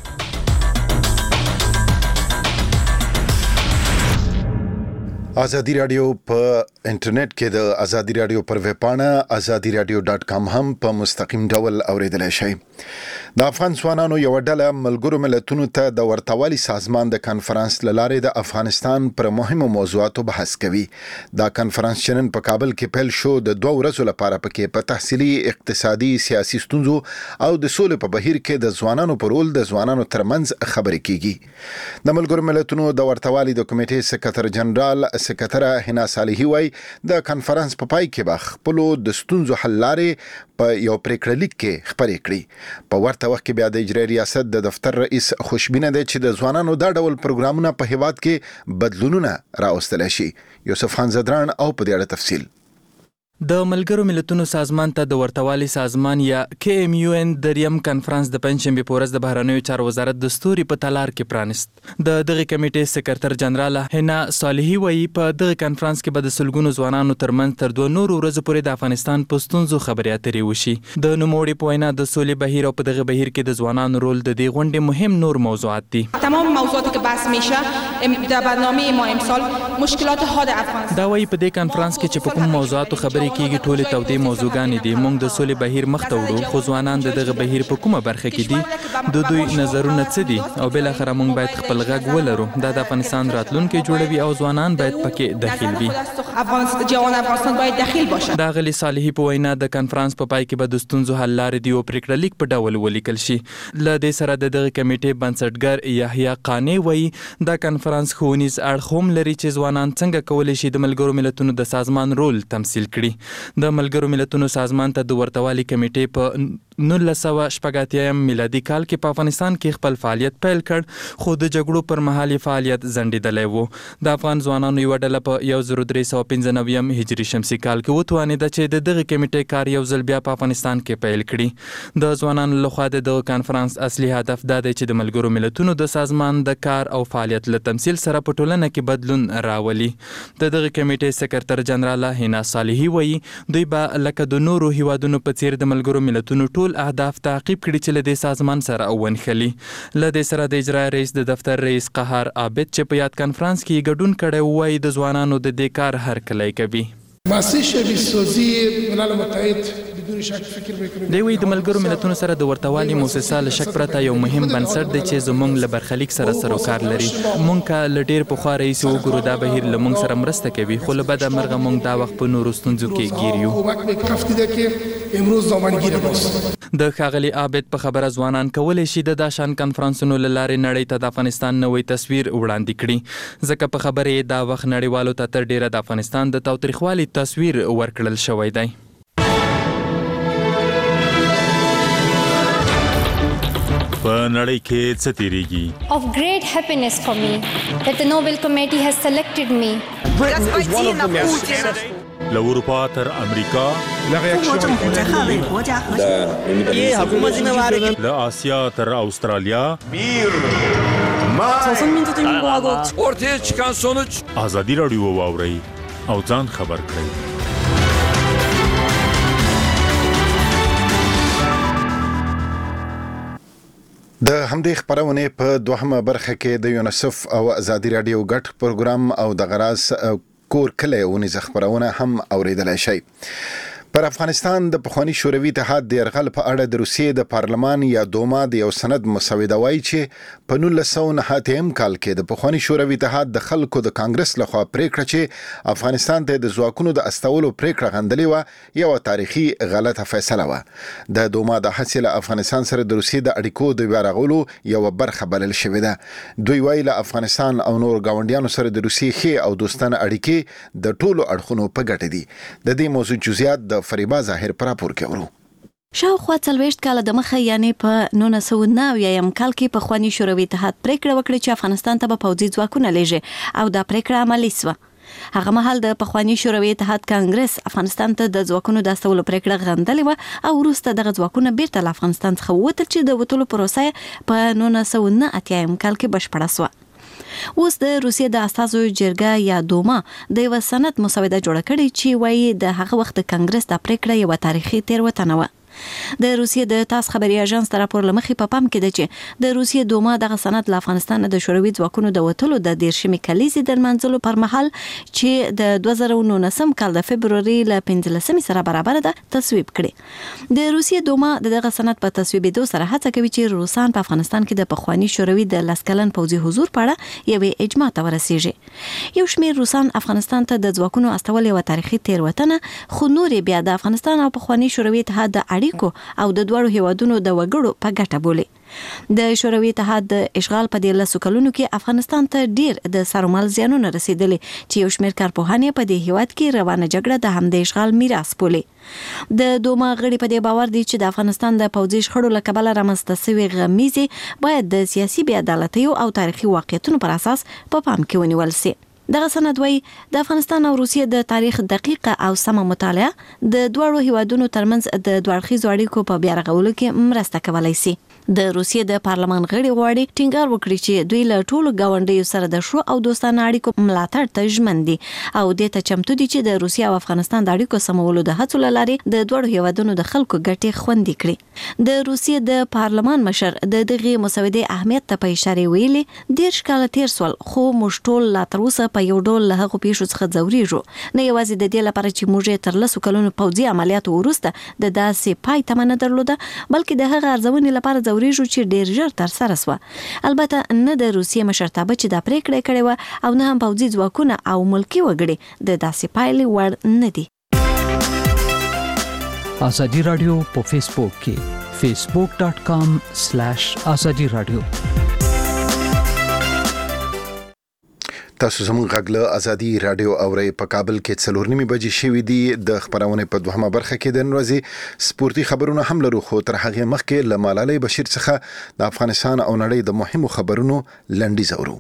ازادي راډیو په انټرنیټ کې د ازادي راډیو پر ویب پاڼه ازادي راډیو ډاټ کام هم په مستقیم ډول اوریدلای شئ. د افغان ځوانانو یو ډله ملګرو ملتونو ته د ورتوالي سازمان د کانفرنس لاره د افغانستان پر مهمو موضوعاتو بحث کوي. دا کانفرنس چې نن په کابل کې پیل شو د دوه ورځو لپاره پکې په تحصیلي اقتصادي سیاسي ستونزو او د سولې په بهیر کې د ځوانانو پر رول د ځوانانو ترمنځ خبرې کیږي. د ملګرو ملتونو د ورتوالي د کمیټې سکرټر جنرال سکرټره حنا صالحي وای د کانفرنس په پای کې به خپل د ستونزو حل لارې په یو پریکړه لیک کې خبرې کړي. په ورته وخت کې بیا د اجرایي ریاست د دفتر رئیس خوشبینه ده چې د ځوانانو دا ډول پروګرامونه په هیواد کې بدلونونه راوستل شي. یوسف خان زدران او په دې اړه تفصیل د ملګرو ملتونو سازمان ته د ورتوالي سازمان یا کې ایم یو ان دریم کانفرنس د پنځشنبه په ورځ د بهرنیو چارو وزارت د ستوري په تالار کې پرانست. د دغه کمیټې سکرټر جنرال هنا صالحي وایي په دغه کانفرنس کې به د سلګونو ځوانانو ترمنځ تر دوه نورو ورځې پورې د افغانستان په ستونزو خبرې اترې وشي. د نوموړي په وینا د سولې بهیر او په دغه بهیر کې د ځوانانو رول د دې غونډې مهم نور موضوعات دي. تمام موضوعاتی که بحث میشه در برنامه ما امسال مشکلات حاد افغانستان. دا وایي په دې کانفرنس کې چې په کوم موضوعاتو خبرې کیږي ټولې تودې موضوعګانې دي. موږ د سولې بهیر مخ ته وړو، خو ځوانان د دغه بهیر په کومه برخه کې دي، د دوی نظرونه څه دي او بل اخر موږ باید خپل غږ ولرو. دا د افغانستان راتلونکي جوړوي او ځوانان باید پکې داخل وي. جوان افغانستان باید داخل باشه. دا غلی صالحي په وینا د کانفرنس په پای کې به د ستونزو حل لارې دی او پریکړه لیک په ډول ولیکل شي. له دې سره د دغه کمیټې بنسټګر یحیی قانی وایي دا کانفرنس ښوونیز اړخ هم لري چې ځوانان څنګه کولی شي د ملګرو ملتونو د سازمان رول تمثیل کړي. د ملګرو ملتونو سازمان ته د ورتوالي کمیټې په نولس سوه شپږ اتیایم میلادي کال کې په افغانستان کې خپل فعالیت پیل کړ، خو د جګړو پر مهال فعالیت ځنډېدلی و. د افغان ځوانانو یوه ډله په یو زر درې سوه پنځه نویم هجري شمسي کال کې وتوانېده چې د دغه کمیټې کار یو ځل بیا په افغانستان کې پیل کړي. د ځوانانو لخوا د دغه کانفرنس اصلي هدف دا دی چې د ملګرو ملتونو د سازمان د کار او فعالیت له تمثیل سره په ټولنه کې بدلون راولي. د دغه کمیټې سکرټر جنرال هنا صالحي وایي دوی به لکه د نورو هیوادونو په څیر د ملګرو ملتونو ټول اهداف تعقیب کړي چې له دې سازمان سره ونښلي. له دې سره د اجرایي رئیس د دفتر رئیس قهار عابد چې په یاد کانفرنس کې ګډون کړی وایي د ځوانانو د دې کار هرکلی کوي. دی وایي د ملګرو ملتونو سره د ورتوالي موسسه له شک پرته یو مهم بنسټ دی چې زموږ له برخلیک سره سروکار لري. موږ که له ډېر پخوا راهیسې وګورو دا بهیر له موږ سره مرسته کوي، خو له بده مرغه موږ دا وخت په نورو ستونزو کې ګیر یو. د ښاغلي عابد په خبره ځوانان کولی شي د دا شان کنفرانسونو له لارې نړۍ ته د افغانستان نوی تصویر وړاندې کړي، ځکه په خبره یې دا وخت نړیوالو ته تر ډیره د افغانستان د تاوتریخوالي تصویر ورکړل شوی دی. په نړۍ کې څه تیریږي؟ Of great happiness for me that the Nobel Committee has selected me. Britain is one of the most له اروپا تر امریکا، له آسیا تر استرالیا، ortaya çıkan sonuç ازادي راډیو واورئ او ځان خبر کړئ. د همدې خبرونه په دوهمه برخه کې د یونیسف او ازادي رادیو ګډ پروګرام او د غراس کور کله ونی خبرونه هم اوریدلای شي. پر افغانستان د پخوانی شوروي اتحاد د یرغل په اړه د روسیې د پارلمان یا دوما د یو سند مسوده وایي چې په نولس سوه نهه اتیا کال کې د پخوانی شوروي اتحاد د خلکو د کانګرس لخوا پریکړه چې افغانستان ته د ځواکونو د استولو پریکړه غندلې و یو تاریخي غلطه فیصله و. د دوما د حاصل افغانستان سره د روسیې د اړیکو د بیا رغولو یو برخه بلل شوې ده. دوی وایي له افغانستان او نور گاونډیانو سره د روسیې ښې او دوستانه اړیکې د ټولو اړخونو په ګټه دي. د دې موضوع جزئیات د فریبا ظاهر پراپور کړو. شاوخوا څلوېښت کاله د مخه یعنی په نولس سوه نهه اویایم کال کې پخوانی شوروي اتحاد پریکړه وکړه چې افغانستان ته به پوځي ځواکونه لیږي او دا پریکړه عملي شوه. هغه مهال د پخوانی شوروي اتحاد کانګرس افغانستان ته د ځواکونو د استولو پریکړه غندلې و او وروسته دغه ځواکونه بیرته له افغانستان څخه ووتل چې د وتلو پروسه په نولس سوه نهه اتیا کال کې بشپړه شوه. اوس د روسیې د استازو جرګه یا دوما د یو سند مسوده جوړه کړې چې وایي د هغه وخت د کانګرس د پریکړه یو تاریخي تېروتنه وه. د روسیې د تاس خبري اژانس تر راپور لمخې په پام کې ده چې د روسیې دوما دغه سند له افغانستان د شوروي ځواکونو د وتلو د دیرشمې کلیزې د لمانځلو پر مهال چې د دوه زره نولسم کال د فبروري له پنځلسمې سره برابر ده تصویب کړي. د روسیې دوما دغه سند په تصویبېدو سره هڅه کوي چې روسان په افغانستان کې د پخوانی شوروي د لس کلن پوځي حضور په اړه یوې اجماع ته ورسیږي. یو شمېر روسان افغانستان ته د ځواکونو استول یوه تاریخي تېروتنه، خو نور بیا د افغانستان او پخوانی شوروي اتحاد د اړیکو او د دوړو هیوادونو د وګړو په ګټه بولي. د شوروي اتحاد د اشغال په دې لسو کلونو کې افغانستان ته ډیر د سرمال زیانونه رسیدلي چې یو شمېر کارپوهان په دې هیواد کې روانه جګړه د همدې اشغال میراث بولي. د دوما غړي په دې باور دي چې د افغانستان د پوځي شخړو له کبله رامنځته شوې غمیزې باید د سیاسي بې عدالتیو او تاریخي واقعیتونو پر اساس په پا پام کې ونیول شي. دغه سند وایي د افغانستان او روسیې د تاریخ دقیقه او سمه مطالعه د دواړو هیوادونو ترمنځ د دوړخیزو اړیکو په بیا رغولو کې مرسته کولی شي. د روسیې د پارلمان غړي غواړي ټینګار وکړي چې دوی له ټولو ګاونډیو سره د ښو او دوستانه اړیکو ملاتړ ته ژمن دي او دې ته چمتو دي چې د روسیې او افغانستان د اړیکو سمولو د هڅو له لارې د دواړو هیوادونو د خلکو ګټې خوندي کړي. د روسیې د پارلمان مشر د دغه مسودې اهمیت ته په اشاره ویلي ډېر کال تیر سول خو موږ ټول لا تر اوسه په یو ډول له هغو پیښو څخه ځورېږو، نه یوازې د دې لپاره چې موږ تر لسو کلونو پوځي عملیاتو وروسته د داسې پای تمه نه درلوده، بلکې د هغه ارزونې لپاره ځورېږو چې ډېر ژر تر سره سوه. البته نه د روسیې مشرتابه چې دا پریکړه کړې وه او نه هم پوځي ځواکونه او ملکي وګړي د داسې پایلې وړ نه دي. ازادي رادیو په فیسبوک کې facebook dot com slash azadi radio. تاسو زموږ غږ له ازادي رادیو اورئ. په کابل کې څلور نیمې بجې شوې دي. د خبرونې په دوهمه برخه کې د نن ورځې سپورتي خبرونه هم لرو، خو تر هغې مخکې له ملالۍ بشیر څخه د افغانستان او نړۍ د مهمو خبرونو لنډیز اورو.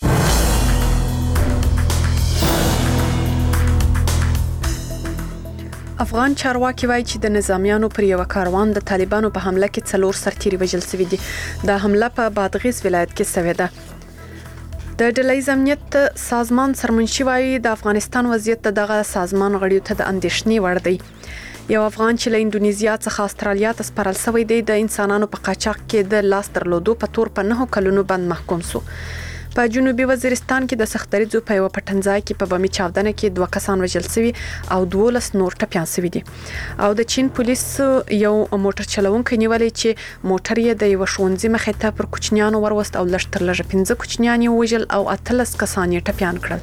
افغان چارواکي وایي چې د نظامیانو پر یو کاروان د طالبانو په حمله کې څلور سرتیري وژل شوي دي. دا حمله په بادغیس ولایت کې شوې ده. د ډلهیز امنیت سازمان سرمنشي وایي د افغانستان وضعیت دغه سازمان غړیو ته د اندېښنې وړ دی. یو افغان چې له اندونیزیا څخه استرالیا ته سپارل شوی دی د انسانانو په قاچاق کې د لاس درلودو په تور په نهو کلونو باندې محکوم شو. په جنوبي وزیرستان کې د سختریزو په یو پټنځای کې په بمي چاودنه کې دوه کسان وژل شوي او دولس نور ټپيان شوي دي. او د چین پولیس یو موټر چلوونکی نیولې چې موټر یې د یو ښوونځي مخې ته پر کوچنیانو وروست او لږ تر لږه پنځه کوچنیان یې وژل او اتلس کسان یې ټپيان کړل.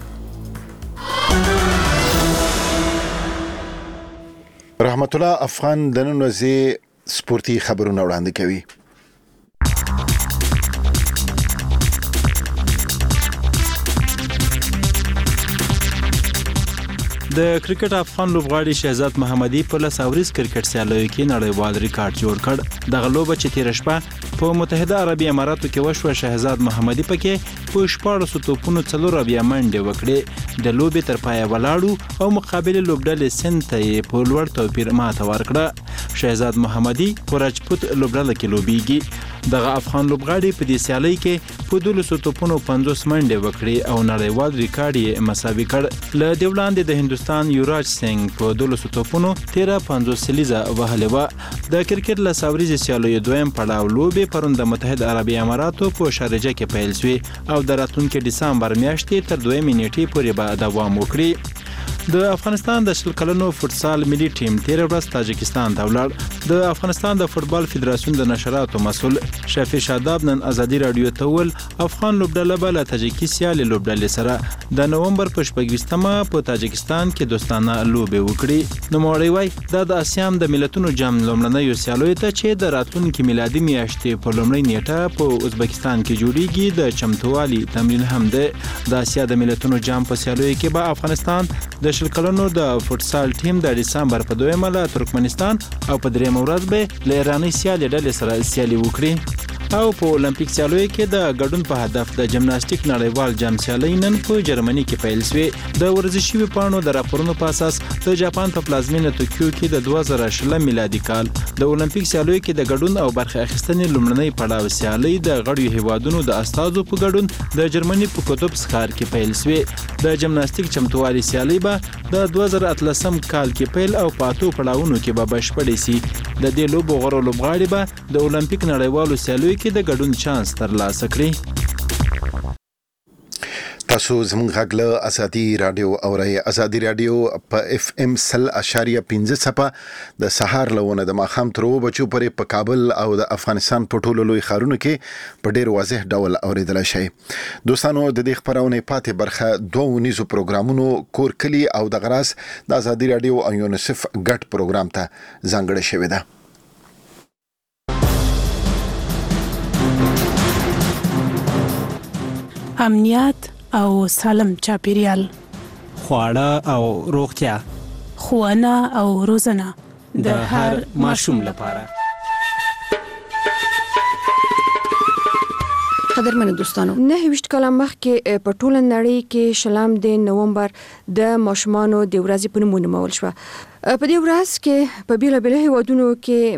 رحمت الله افغان د نن ورځې سپورتي خبرونه وړاندې کوي. د کرکټ افغان لوبغاړي شهزاد محمدي په لاس اوریز کرکټ سیالیو کې نړیوال ریکارډ جوړ کړ. دغه لوبه چې تیر شپه په متحده عربي اماراتو کې وشوه، شهزاد محمدي پکې په شپاړسو توپونو څلور اویا منډې وکړې. د لوبې تر پایه ولاړو او مقابل لوبډلې سند ته یې په لوړ توپیر ماته ورکړه. شهزاد محمدي په راجپوت لوبډله کې لوبیږي. دغه افغان لوبغاړي په دې سیالي کې په دولسو توپونو پنځوس منډې وکړې او نړیوال ریکارډ یې مساوي کړ. له دې وړاندې د هندوستان یوراج سنگ په دولسو توپونو تیرا پنځوس سلیزه وهلې وه. د کرکټ له ساوریزې سیالیو دویم پړاو لوبې پرون د متحده عربي اماراتو په شارجه کې پیل شوې او د راتلونکي ډسمبر میاشتې تر دویمې نیټې پورې به دوام وکړي. د افغانستان د شل کلنو فوتسال ملي ټیم تیر ورځ تاجکستان ته ولاړ. د افغانستان د فوتبال فدراسیون د نشراتو مسؤل شفیع شاداب نن ازادي رادیو ته ول افغان لوبډله به له تاجکي سیالي لوبډلې سره د نومبر په شپږویشتمه په تاجکستان کې دوستانه لوبې وکړي. نوموړی وایي دا د اسیان د ملتونو جام لومړنیو سیالیو ته چې د راتلونکي میلادي میاشتې په لومړۍ نیټه په ازبکستان کې جوړیږي د چمتووالي تمرین هم دی. د اسیا د ملتونو جام په سیالیو کې به افغانستان د شل کلنو د فوتسال ټیم د ډسمبر په دویمه له ترکمنستان او په دریمه ورځ به له ایراني سیالي ډلې سره سیالي وکړي. او په اولمپیک سیالیو کې د ګډون په هدف د جمناستیک نړیوال جام سیالي نن په جرمني کې پیل شوې. د ورزشي ویبپاڼو د راپورونو په اساس د جاپان په پلازمینه توکیو کې د دوه زره شل میلادي کال د اولمپیک سیالیو کې د ګډون او برخه اخیستنې لومړنۍ پړاو سیالي د غړیو هیوادونو د استادو په ګډون د جرمني په کوتوب ښار کې پیل شوې. د جمناستیک چمتووالي سیالي به د دوه زره اتلسم کال کې پیل او پاتو پړاوونو کې به بشپړې سي. د دې لوبو غوړو لوبغاړي به د اولمپیک نړیوالو سیالیو کې د ګډون چانس ترلاسه کړي. تاسو زموږ غږ له ازادي رادیو اورئ. ازادي رادیو په اف ام سل اشاریه پنځه څپه د سهار لونه د ماښام تر اوه بجو پورې په کابل او د افغانستان په ټولو لوی ښارونو کې په ډیر واضح ډول اوریدلای شئ. دوستانو د دې خبرونې پاتې برخه دوه ونیزو پروګرامونو کور کلی او د غراس د ازادي رادیو او یونیسف ګډ پروګرام ته ځانګړې شوې ده. امنیت او سالم چاپیریال، خواړه او روغتیا، ښوونه او روزنه د هر ماشوم لپاره. قدرمن دوستانو نه ویشت کاله مخکې په ټوله نړۍ کې شلم د نومبر د ماشومانو د ورځې په نوم ونومول شو. په دې ورځ کې په بیل بیل هیوادونو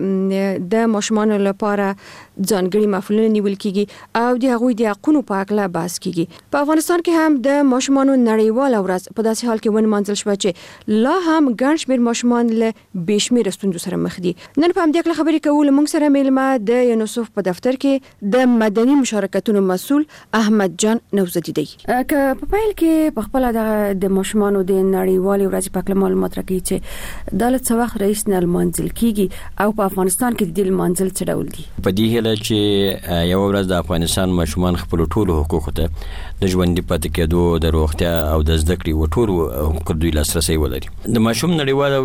کې د ماشومانو لپاره ځانګړي محفلونه نیول کیږي او د هغوی د حقوقو په اړه بحث کیږي. په افغانستان کې هم د ماشومانو نړیواله ورځ په داسې حال کې ونمانځل شو چې لا هم ګڼ شمېر ماشومان له بې شمېره ستونزو سره مخ دي. نن په همدې اړه خبرې کوو. موږ سره میلمه د یونیسف په دفتر کې د مدني مشارکتونو مسؤل احمد جان نوزدی دی. که په پیل کې په خپل د ماشومانو د نړیوالې ورځې په اړه معلومات راکړي چې د څه وخت رئیس نه منځل کیږي او په افغانستان کې د منځل څه ډول دي؟ په دې هله چې یو ورځ د افغانستان ماشومان خپل ټول حقوق ته د ژوند پاتې کېدو د روغتیا او د زده کړې او ټول حقوق دوی لاسرسي ولري. د ماشوم نړیواله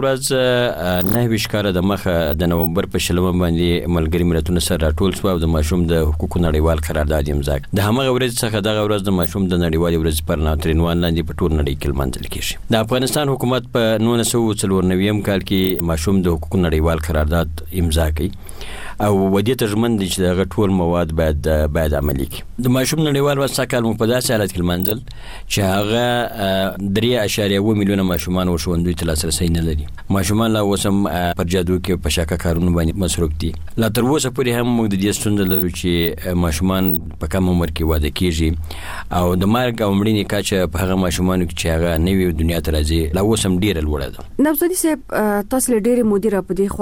ورځ نه ویش کار د مخه د نومبر په شلمه باندې ملګری ملتونو سره راټول شو او د ماشوم د حقوقو نړیوال قرارداد امضا کړ. د همغه ورځ څخه دغه ورځ د ماشوم د نړیوالې ورځ پر ناترینوان لاندې په ټول نړۍ کې منځل کیږي. د افغانستان حکومت په نولس سوه څلور نوي کال کې ماشوم د حقوقو نړیوال قرارداد امضا کړي او ودې ترجمن دي چې دغه ټول مواد باید باید عملي کړي. د ماشوم نړیوال ورځ څخه کال په داسې حالت کې منځل چې هغه درې اعشاریه اووه میلیونه ماشومان او ښوونځیو ته لاسرسي نه لري. ماشومان لا اوسم پر جادو کې په شاکه کارونه باندې مصروف دي. لا تر اوسه پورې هم موږ د دې ستونزه لرو چې ماشومان په کم عمر کې واده کیږي او د مرګ او مړینې کچه په هغه ماشومانو کې چې هغه نوې دنیا ته راځي لا اوسم ډیره لوړه ده. نوزدی صاحب تاسو له ډېرې مودې را پدې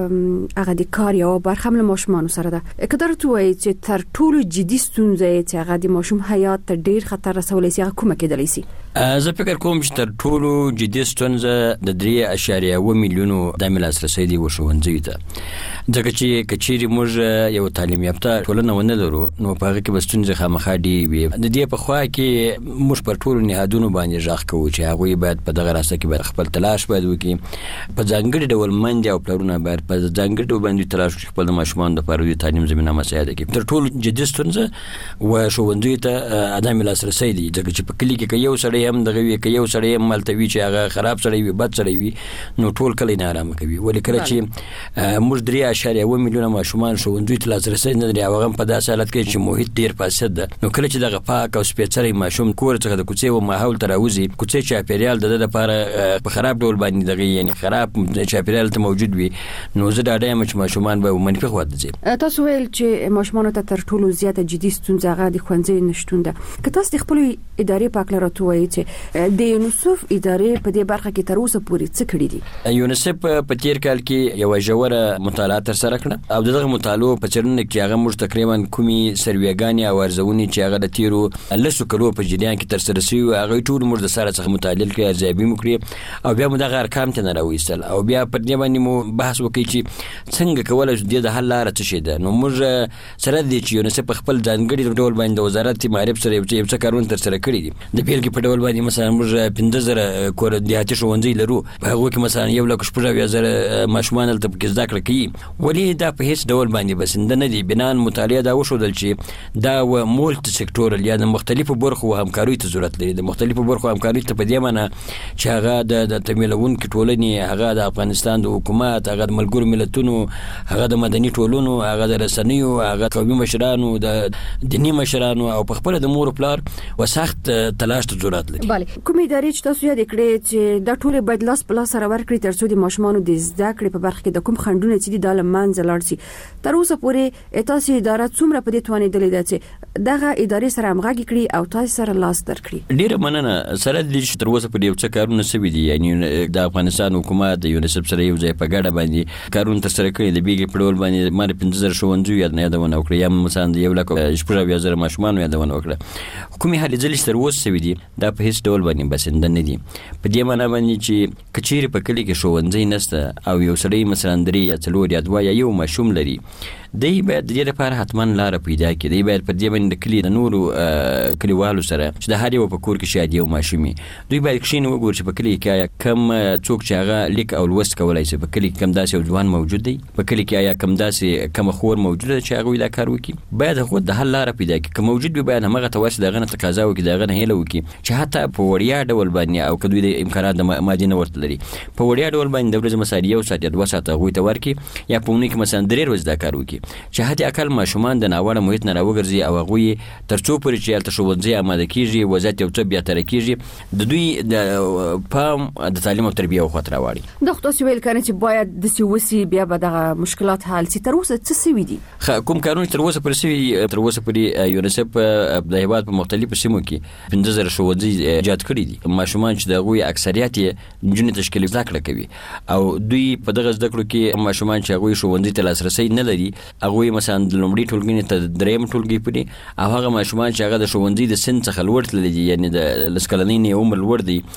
خو هغه د کار یو برخه هم له ماشومانو سره ده. که درته وایي چې تر ټولو جدي ستونزه چې هغه د ماشوم حیات ته ډېر خطر رسولی شي هغه کومه کېدلی شي؟ زه فکر کوم چې تر ټولو جدي ستونزه د درې اعشاریه اووه میلیونو د لاسرسي دی ښوونځیو ته. ځکه چې که چیرې موږ یو تعلیم یافته ټولنه ونه لرو نو په هغه کې به ستونزې خامخا ډېرې وي. د دې په خوا کې موږ پر ټولو نهادونو باندې غږ کوو چې هغوی باید په دغه راسته کې باید خپل تلاش باید وکړي. په ځانګړي ډول میندې او پلرونه باید په ځانګړي ډول باندې تلاش وکړي خپل ماشومان دپاره د تعلیم زمینه مساعده کړي. تر ټولو جدي ستونزه و ښوونځیو ته عدم لاسرسی دی. ځکه چې په کلي کې که یو سړی هم دغه وي که یو سړی هم هلته وي چې هغه خراب سړی وي بد سړی وي نو ټول کلی ناارامه کوي. ولې کله چې موږ درې اعشاریه اووه میلیونه ماشومان ښوونځیو ته لاسرسی نه لري او هغه هم په داسې حالت کې چې محیط ډېر فاسد ده نو کله چې دغه پاک او سپېڅلی ماشوم کور څخه د کوڅې و ماحول ته راوځي کوڅې چاپېریال د ده دپاره په خراب ډول باندې دغه یعنې خراب چاپېریال ته موجود وي نو زه ډاډه یم چې ماشومان به منفي خوا ته ځي. تاسو ویل چې ماشومانو ته تر ټولو زیاته جدي ستونزه هغه د ښوونځیو نشتون ده. که تاسو د خپلو ادارې په هکله راته ووایئ چې د یونیسف ادارې په دې برخه کې تر اوسه پورې څه کړي دي؟ یونیسف په تېر کال کې یوه ژوره مطالعه ترسره کړه او د دغه مطالعو په څېړنه کې هغه موږ تقریبا کومې سروېګانې او ارزونې چې هغه د تېرو لسو کلو په جریان کې ترسره شوي وو هغوی ټول موږ د سره څخه متحلل کړي ارزیابي مو کړي او بیا مو دغه ارقام ته نه راویستل او بیا پر دې باندې مو بحث وکړي چې څنګه کولی شو دې د حل لاره څه شی ده. نو موږ سره دي چې یونیسف په خپل ځانګړي ډول باندې د وزارت معارف سره یو څه کارونه ترسره کړي دي. د بېلګې په ډول باندې مثلا موږ پنځه زره کور دیهاتي ښوونځي لرو په هغو کې مثلا یو لک شپږ اویا زره ماشومان هلته پکې زده کړه کوي. ولې دا په هېڅ ډول باندې بسنده نه دي. بنان مطالعه دا وښودل چې دا و مولټ سکټورل یا د مختلفو برخو همکاریو ته ضرورت لري. د مختلفو برخو همکاریو ته په دې معنی چې هغه د تمویلونکي ټولنې هغه د افغانستان د حکومت هغه د ملګرو ملتونو هغه د مدني ټولنو هغه د رسنیو هغه قومي مشرانو د دیني مشرانو او په خپله د مور و پلار و سخت تلاش ته ضرورت لري. بله کومې ادارې چې تاسو یاد کړئ چې دا ټولې باید لاس په لاس سره ورکړي تر څو د ماشومانو د زده کړې په برخه کې د کوم خنډونه چې دي دا له منځه لاړ شي. تر اوسه پورې تاسو اداره څومره په دې توانېدلې ده چې دغه ادارې سره همغږي کړي او تاسو سره لاس درکړي؟ ډېره مننه. سره د دې چې تر اوسه پورې یو څه کارونه شوي دي یعنې د افغانستان حکومت د یونیسف سره یو ځای په ګډه باندې کارونه ترسره کړي. د بیلګې په ډول باندې ما د پنځه زره ښوونځیو یادونه وکړه یا مثلا د یو لک شپږ اویا زره ماشومانو یادونه وکړه. کومې هلې ځلې چې تر اوسه شوي دي دا په هېڅ ډول باندې بسنده نه دي. په دې معنی باندې چې که چیرې په کلي کې ښوونځی نشته او یو سړی مثلا درې یا څلور یا دوه یا یو ماشوم لري دی باید د دې لپاره حتما لاره پیدا کړي. دی باید په دې باندې د کلي د نورو کلیوالو سره چې د هر یو په کور کې شاید یو ماشوم وي دوی باید کښېني وګوري چې په کلي کې آیا کم څوک چې هغه لیک او لوست کولی شي په کلي کې کم داسې یو ځوان موجود دی په کلي کې آیا کم داسې کوم خور موجوده چې هغه دا کار وکړي باید هغه د حل لاره پیدا کړي که موجود وي باید همغه ته ورسي دغه نه تقاضا وکړي دغه نه هیله وکړي چې حتی په وړیا ډول باندې او که دوی د امکانات د مادي نه ورته لري په وړیا ډول باندې د ورځې مثلا یو ساعت یا دوه ساعته هغوی ته ورکړي یا په اونۍ کې مثلا درې ورځې دا کار وکړي چې حتی اقل ماشومان د ناوړه محیط نه راوګرځي او هغوی تر څو پورې چې هلته ښوونځي اماده کېږي وضعیت یو څه بیاتره کېږي د دوی د پام د تعلیم او تربیه خواته راواړي. د خو ویل کنه چې باید د سیوسی بیا به دغه مشکلات حل سي تر اوسه څه سوي دي کوم کارونه تر اوسه پر سوي تر اوسه پر یونیسف د هیواد په مختلفو سیمو کې پنځه زره ښوونځي ایجاد کړي دي ماشومان چې دغه اکثریت یې نجونې تشکیل زده کړه کوي او دوی په دغه زده کړو کې ماشومان چې هغه ښوونځي ته لاسرسي نه لري هغه مثلا د لومړي ټولګي ته دریم ټولګي پورې او هغه ماشومان چې هغه د ښوونځي د سن څخه لوړ تللي یعنی د لسکلنۍ عمر لوړ دی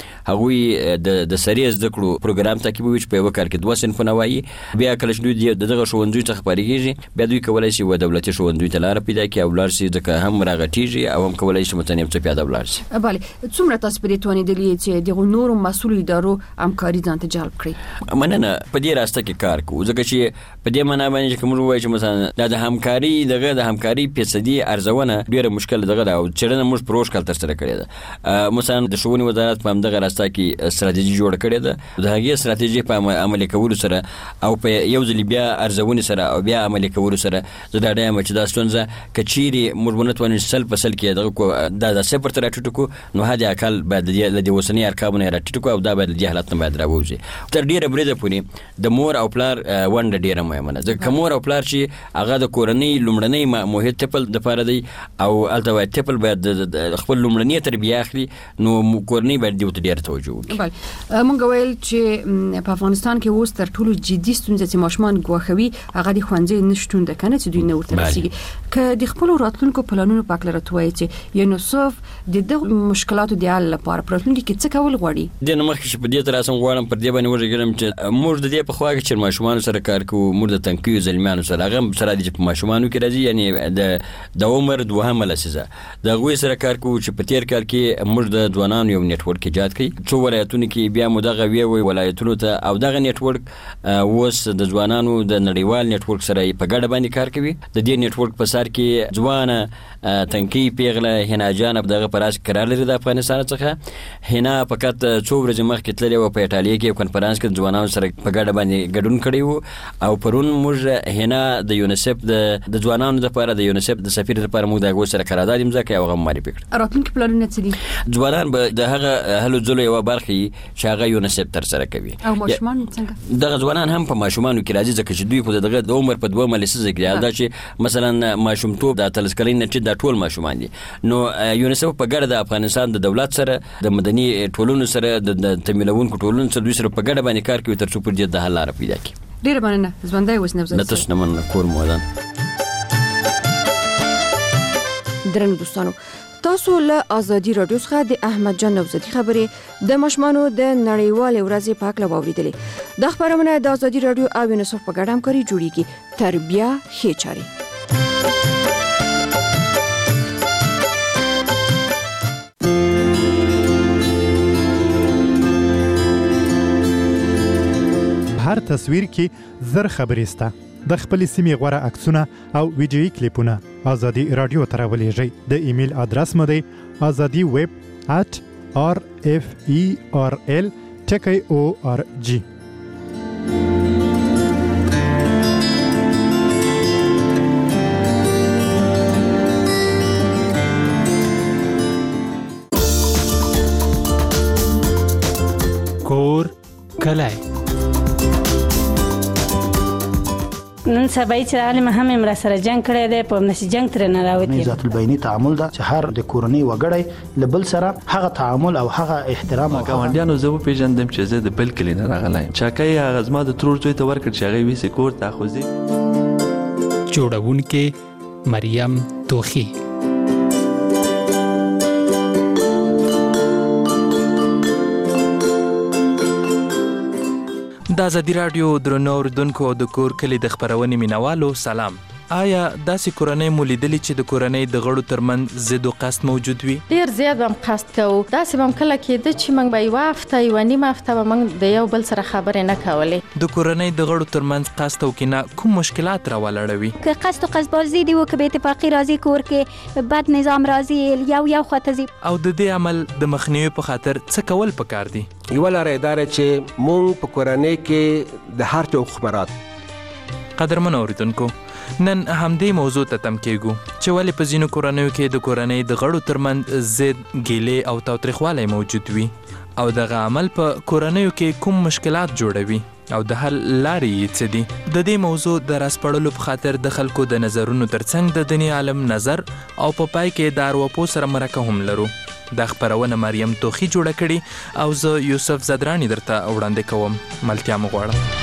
هغه د د سریع زده کړو پروګرام تعقیبوي چې په یو کال کې دوه صنفونه وایي بیا کله چې دوی دغه ښوونځي څخه فارغېږي بیا دوی کولای شي و دولتي ښوونځي ته لاره پیدا کړي او لاړ شي ځکه هم راغټیږي او هم کولای شي متنیم څه پیاده ولاړ شي. بله څومره تاسو په دې توانېدلې چې د نورو مسؤل ادارو همکاري ځان ته جلب کړي؟ مننه په دې راسته کې کار کوو ځکه چې په دې معنا باندې چې کوم وایي چې مثلا د همکاري دغه د همکاري فیصدي ارزونه ډیره مشکل دغه او چرنه موږ پروژ کال تر سره کړې ده مثلا د ښوونې وزارت په همدغه راسته کې ستراتیژي جوړ کړې ده د هغې ستراتیژي په عملي کولو سره او په یو ځل بیا ارزونې سره او بیا عملي کولو سره زه دا ډایم چې دا ستونزه که چیرې موږ ونه توانو سل په سل کې دغه دا د صفر ته راټیټ کړو نو حد اقل باید له دې اوسني ارقامو نه راټیټ کړو او دا باید له دې حالت نه باید راووځي تر ډیره بریده پورې د مور او پلار ونډه ډیره مهمه ده ځکه مور او پلار چې هغه د کورنۍ لومړنۍ محیط تپل دپاره دی او هلته باید تپل باید د خپل لومړنۍ تربیه اخلي نو کورنۍ باید دې ته ډیره توجه وکړي. مونږ ویل چې په افغانستان کې اوس تر ټولو جدي ستونزه چې ماشومان ګواښوي هغه د ښوونځي نشتون ده کنه چې دوی نه ورته رسیږي که د خپل راتلونکو پلانونو په اړه راټوي چې یونیسف د دغه مشکلاتو د حل لپاره په راتلونکي کې څه کول غواړي؟ د نو مخکې په دې تر اساس غواړم پر دې باندې وژغلم چې موږ د دې په خوا کې چې ماشومان سره کار کوو موږ د تنکیو زلمیانو سره هغه سره د ماشومانو کې راځي یعنی د د عمر دوهمه لسیزه د غوي سره کار کوو چې په تیر کال کې موږ د ځوانانو یو نیټ ورک ایجاد کړی څو ولایتونو کې بیا مو دغه وی ولایتونو ته او دغه نیټ ورک اوس د ځوانانو د نړیوال نیټ ورک سره په ګډه باندې کار کوي د دې نیټ ورک په سر کې ځوانه تنکی پیغله هنا جان دغه پراس قرار لري د افغانستان څخه هنا فقط څو ورځې مخکې تللی و په ایټالیا کې کنفرانس کې ځوانانو سره په ګډه باندې ګډون کړی وو او پرون موږ هنا د یونیسف د ځوانانو لپاره د یونیسف د سفیر لپاره موږ دغه سره قرارداد امضا کړی او هغه معرفي کړ. راتلونکي پلانونه څه دي؟ ځوانان به د هغه هلو ځلو یو برخه چې هغه یونیسف تر سره کوي او ماشومان څنګه دغه ځوانان هم په ماشومانو کې راځي ځکه چې دوی خو دغه د عمر په دوه ملسزه کې دا چې مثلا ماشومتوب د تلسکلین نه چې د ټول ماشومان دي نو یونیسف په ګډه د افغانستان د دولت سره د مدني ټولنو سره د تمویلونکو ټولنو سره دوی سره په ګډه باندې کار کوي تر څو پر دې د حل لاره پیدا کړي. ډیر مننه ژوندۍ اوس نه زه تاسو نه مننه کور مودان. درنو دوستانو تاسو له ازادي رادیو څخه د احمد جان نوزادي خبرې د ماشومانو د نړیوال ورځې په اړه واوریدلې. د خبرونه د ازادي رادیو او یونیسف په ګډه همکاري جوړیږي. تربیه ښې چارې. هر تصویر کې زر خبرې سته. د خپل سیمې غوړه عکسونه او ویډیويي کلیپونه ازادي رادیو ته راولېږئ. د ایمیل ادرس مو دی azadi web at r f e r l t k o r g. کور کلای نن سبا چې عالم هم امر سره جنگ کړی دی په نشي جنگ تر نه راوتی ذات البینی تعامل دا چې هر د کورنۍ وګړی لبل سره هغه تعامل او هغه احترام او ګاونډیانو زه په پیژندم چې زه د بل کلی نه راغلایم چاکای هغه زما د ترور زوی ته ورکړ چې هغه ویسې کور ته خوځي. جوړونکې مریم توخی. د ازادي رادیو درنو اوریدونکو د کور کلی د خبرونې مینوالو سلام. آیا داسې کورنۍ مو لیدلې چې د کورنۍ د غړو ترمنځ ضد او قصد موجود وي؟ ډیر زیات هم قصد کوو. داسې هم کله کېده چې موږ به یوه هفته یوه نیمه هفته به موږ د یو بل سره خبرې نه کولې. د کورنۍ د غړو ترمنځ قصد او کینه کوم مشکلات راولاړوي؟ که قصد او قصدبازي دي و که بې اتفاقي راځي کور کې بد نظام راځي یو یو خواته ځي. او د دې عمل د مخنیوي په خاطر څه کول پکار دي؟ یوه لاره یې دا ده چې موږ په کورنۍ کې د هر چا خبرات. قدرمنو اورېدونکو، نن همدې موضوع ته تم کېږو چې ولې په ځینو کورنیو کې د کورنۍ د غړو ترمنځ ضد، ګیلې او تاوتریخوالی موجود وي او دغه عمل په کورنیو کې کوم مشکلات جوړوي او د حل لارې یې څه دي. د دې موضوع د راسپړلو په خاطر د خلکو د نظرونو ترڅنګ د دیني عالم نظر او په پای کې د ارواپوه سره مرکه هم لرو. دا خپرونه مریم توخی جوړه کړې او زه یوسف زدرانی درته وړاندې کوم. ملتیا مو غواړم.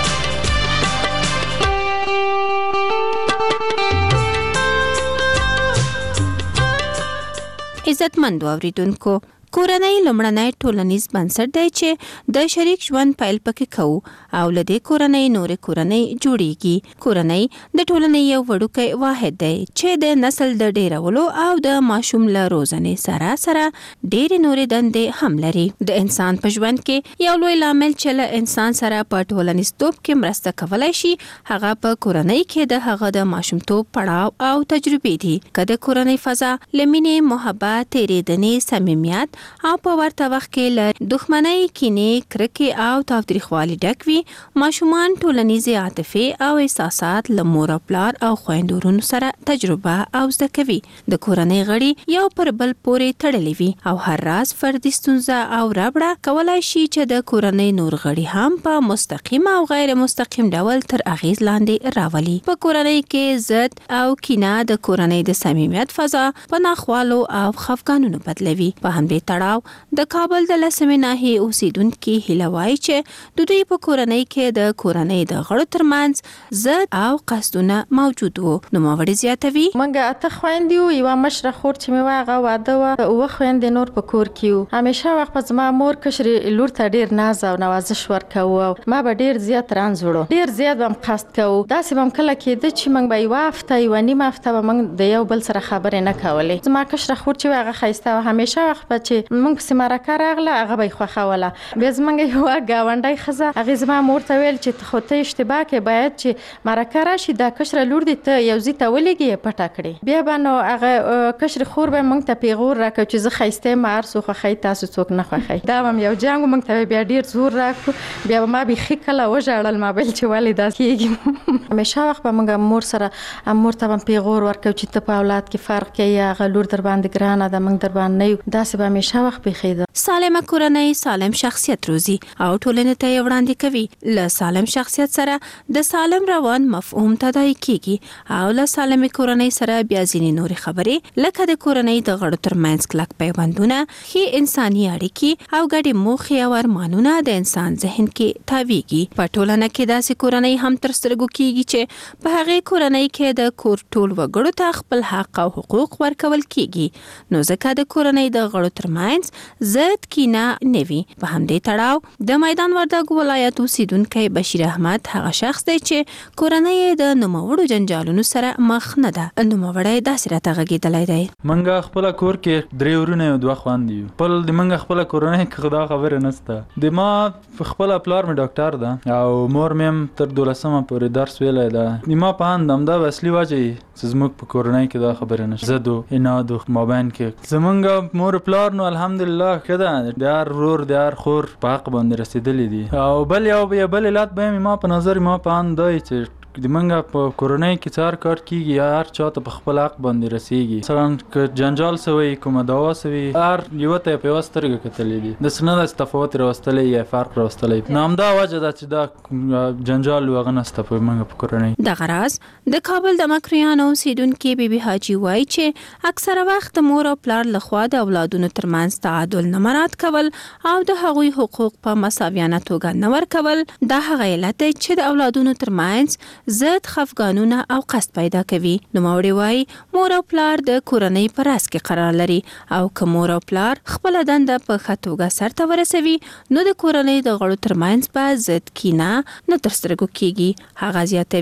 عزتمندو اوریدونکو، کورنۍ لومړنی ټولنیز بنسټ دی چې د شریک ژوند پیل پکې کوو او له دې کورنۍ نورې کورنۍ جوړیږي. کورنۍ د ټولنې یو وړوکی واحد دی چې د نسل د ډیرولو او د ماشوم له روزنې سره سره ډېرې نورې دندې هم لري. د انسان په ژوند کې یو لوی لامل چې له انسان سره په ټولنیزتوب کې مرسته کولی شي هغه په کورنۍ کې د هغه د ماشومتوب پړاو او تجربې دي. که د کورنۍ فضا له مینې، محبت، تېرېدنې، صمیمیت او په ورته وخت کې له دښمنۍ، کینې، کرکې او تاوتریخوالي ډک وي، ماشومان ټولنیزې عاطفې او احساسات له مور او پلار او خویندو ورونو سره تجربه او زده کوي. د کورنۍ غړي یو پر بل پورې تړلي وي او هر راز فردي ستونزه او ربړه کولای شي چې د کورنۍ نور غړي هم په مستقیم او غیر مستقیم ډول تر اغیز لاندې راولي. په کورنۍ کې ضد او کینه د کورنۍ د صمیمیت فضا په ناخوالو او خفګانونو بدلوي. په همدې تړاو د کابل د لسمې ناحیې اوسیدونکي هیله وایي چې د دوی په کورنۍ کې د کورنۍ د غړو ترمنځ ضد او قصدونه موجود وو. نوموړې زیاتوي: موږ اته خویندې وو، یوه مشره خور چې مې وه هغه واده وه، اووه خویندې نور په کور کې وو. همیشه وخت په زما مور کشرې لور ته ډېر ناز او نوازش ورکوو او ما به ډېر زیات رنځ وړو. ډېر زیات به هم قصد کوو. داسې به هم کله کېده چې موږ به یوه هفته یوه نیمه هفته به موږ د یو بل سره خبرې نه کولې. زما کشره خور چې وه هغه ښایسته وه. همیشه وخت به چې موږ پسې مرکه راغله هغه به یې خوښوله. بیا زموږ یوه ګاونډۍ ښځه هغې زما مور ته ویل چې خو ته اشتباه کې باید چې مرکه راشي دا کشره لور دې ته یو ځای ته ولېږي یې پټه کړې. بیا به نو هغه کشرې خور به موږ ته پیغور راکړو چې زه ښایسته یم، هر څوک خوښوي تاسو څوک نه خوښوي. دا به هم یو جنګ و. موږ ته بیا ډېر زور راکړو. بیا به ما بیخي کله وژړل، ما ویل چې ولې داسې کېږي. همیشه وخت به موږ مور سره مور ته به پیغور ورکړو چې ته په اولاد کې فرق کوي، هغه لور در باندې ګرانه ده، موږ در باندې نه یو. داسې به همیشه وخت پېښېده. سالمه کورنۍ سالم شخصیت روزي او ټولنې ته یې وړاندې کوي. له سالم شخصیت سره د سالم روان مفهوم تداعي کیږي او له سالمې کورنۍ سره بیا ځینې نورې خبرې لکه د کورنۍ د غړو ترمنځ کلک پیوندونه، ښې انساني اړیکې او ګډې موخې او ارمانونه د انسان ذهن کې تاویږي. په ټولنه کې داسې کورنۍ هم تر سترګو کیږي چې په هغې کورنۍ کې د کور ټول وګړو ته خپل حق او حقوق ورکول کیږي. نو ځکه د کورنۍ د غړو ترمنځ ضد کینه نوي. په همدې تړاو د میدان وردګ ولایت اوسیدونکی بشیر احمد هغه شخص دی چې کورنۍ د نوموړو جنجالونو سره مخ نه ده. نوموړی داسې راته غږېدلی دی: منګه خپل کور کې درې ورونه او دوه خویندې یو. خپل د منګه خپل کورنۍ کې خدا خبره نشته. د ما خپل پلار مې ډاکټر ده او مور مې تر دولسمه پورې درس ویلی ده. د ما په اند همدا اصلي وجه چې زموږ په کورنۍ کې دا خبره نشته. زد و اناد و مابین کې زمونږ مور پلار نو الحمدلله ښه ده، د هر ورور د هر خور په حق باندې رسېدلي دي. او بل یو بل علت به ما په نظر ما په اند دی چې د منګه په کورنۍ کې څار کار کیږي یا هر چاته په خپل حق باندې رسیږي. مثلا که جنجال سوی، کومه دعوا سوی، هر یو ته په وسترګه کتلې دي. د سند د تفاوت راوستلې یا فرق راوستلې. نام دا وجه ده چې دا جنجال وغه نسته په منګه په کورنۍ. د غراز د کابل د مکریانو اوسیدونکي بیبي حاجی وایي چې اکثره وخت مور او پلار لخوا د اولادونو ترمنځ تعادل نه مراعات کول او د هغوی حقوق په مساویانه توګه نه ورکول دا هغه علت دی چې د اولادونو ترمنځ ضد خفګانونه او قصد پیدا کوي. نوموړی وایي مور او پلار د کورنۍ په راس کې قرار لري او که مور او پلار خپل دنده په ښه توګه سرته ورسوي نو د کورنۍ د غړو ترمنځ به ضد کینه نه تر سترګو کیږي. هغه زیاتوي: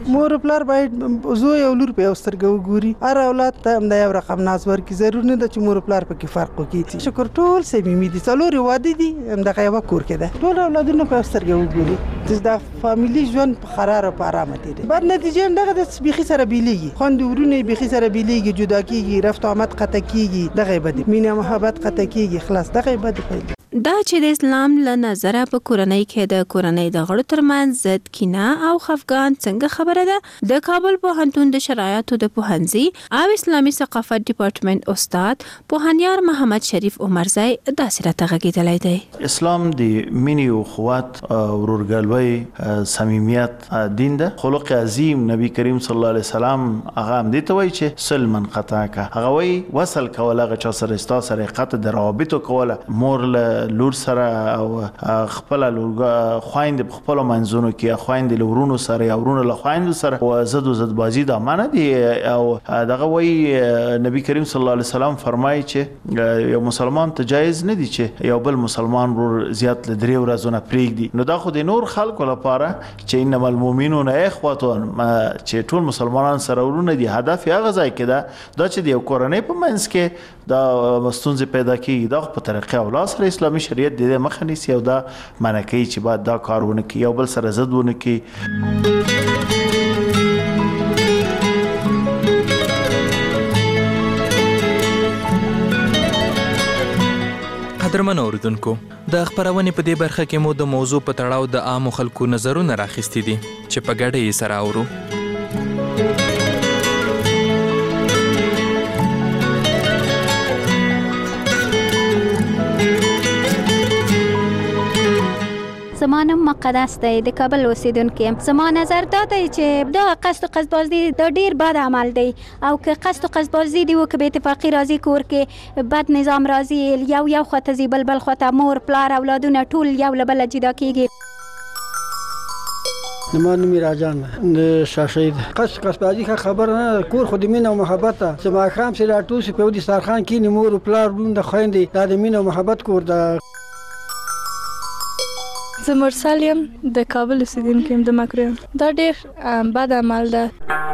مور پلار باید زوی او لور په سترګو وګوري. هر اولاد ته هم د یو رقم ناز ورکړي. ضرور نه ده چې مور پلار پکې فرق وکړي. شکر ټول صمیمي دي. څلور واده دي همدغه یوه کور کې ده. ټول اولادونه په سترګو وګوري. چې دا فامیلي ژوند په قرار او په آرامه تېرېږي. بعد نتیجه همدغه د بیخي سره بیلیږي. خویندې ورونه یې بیخي سره بیلیږي، جدا کېږي، رفت آمد قطع کېږي. دغه یې بد مینه محبت قطع کېږي. خلاص دغه یې بد پیل. دا چې د اسلام له نظره په کورنۍ کې د کورنۍ د غړو ترمنځ ضد کینه او خفګان څنګه خبره ده، د کابل پوهنتون د شرایطو د پوهنځي او اسلامي ثقافت ډپارټمنټ استاد پوهنیار محمد شریف عمرزی داسې راته غږېدلی دی. اسلام د مینې او قوت، ورورګلوۍ، صمیمیت دین ده. خلق عظیم نبی کریم صلی الله علیه وسلم هغه هم دې ته وایي چې صل من قطعک، هغه وایي وصل کول هغه چا سره ستا سره قطع د روابطو کوله. مور له لور سره او خپل لور خويند په خپل منځونو کې خويند له ورونو سره یا ورونو له خويند سره او زد او زد بازی د امانه دي. او دغه وی نبی کریم صلی الله علیه وسلم فرمایي چې یو مسلمان ته جایز نه دي چې یو بل مسلمان ورور زیات له درې ورځې پرېږدي. نو دا خو د نور خلکو لپاره چې انما المؤمنون اخوه، چې ټول مسلمانان سره ورونه دي. هدف یې هغه ځای کې ده دا چې د یو کورنۍ په منځ کې دا ستونزې پیدا کیږي. دا په طریقې او سره اسلامي شریعت د دې مخه نیسي او دا منع کوي چې باید دا کار ونه کړي، یو بل سره ضد ونه کړي. قدرمن اوریدونکو، د خبرونې په دې برخه کې مو د موضوع په تړاو د عامو خلکو نظرونه راخیستي دي چې په ګډه یې سره اورو. زما نوم مقدس دی، د کابل اوسیدونکی یم. زما نظر دا دی چې دا قصد و قصدبازي دا ډیر بد عمل دی، او که قصد و قصدبازي دی و که به اتفاقی راځي کور کې بد نظام راځي، یو یو خواته ځي بل بل خواته، مور پلار اولادونه ټول یو له بله جدا کېږي. زما نوم راجان د شاشید. قصد قصدبازي ښه خبره نه ده. کور خو د مینه او محبت ده. چې ماښام چې راټول شي په یو دسترخوان کښېني، مور و پلار ورونه خویندې، دا د مینه او محبت کور ده. زه مرسل یم، د کابل اوسیدونکی یم، د مکرو یم. دا ډېر بد عمل ده.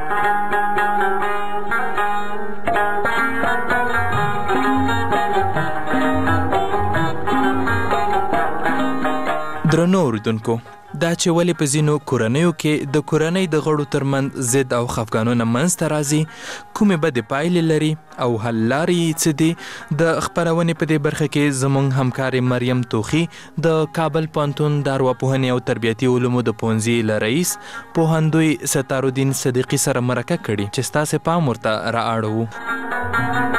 درنو اوریدونکو، دا چې ولې په ځینو کورنیو کې د کورنۍ د غړو ترمنځ ضد او خفګانونه منځته راځي، کومې بدې پایلې لري او حل لارې یې څه دي، د خپرونې په دې برخه کې زموږ همکارې مریم توخي د کابل پوهنتون د ارواپوهنې او تربیتي علومو د پوهنځي له رئیس پوهندوی ستارالدین صدیقي سره مرکه کړې چې ستاسې پام ورته را اړوو.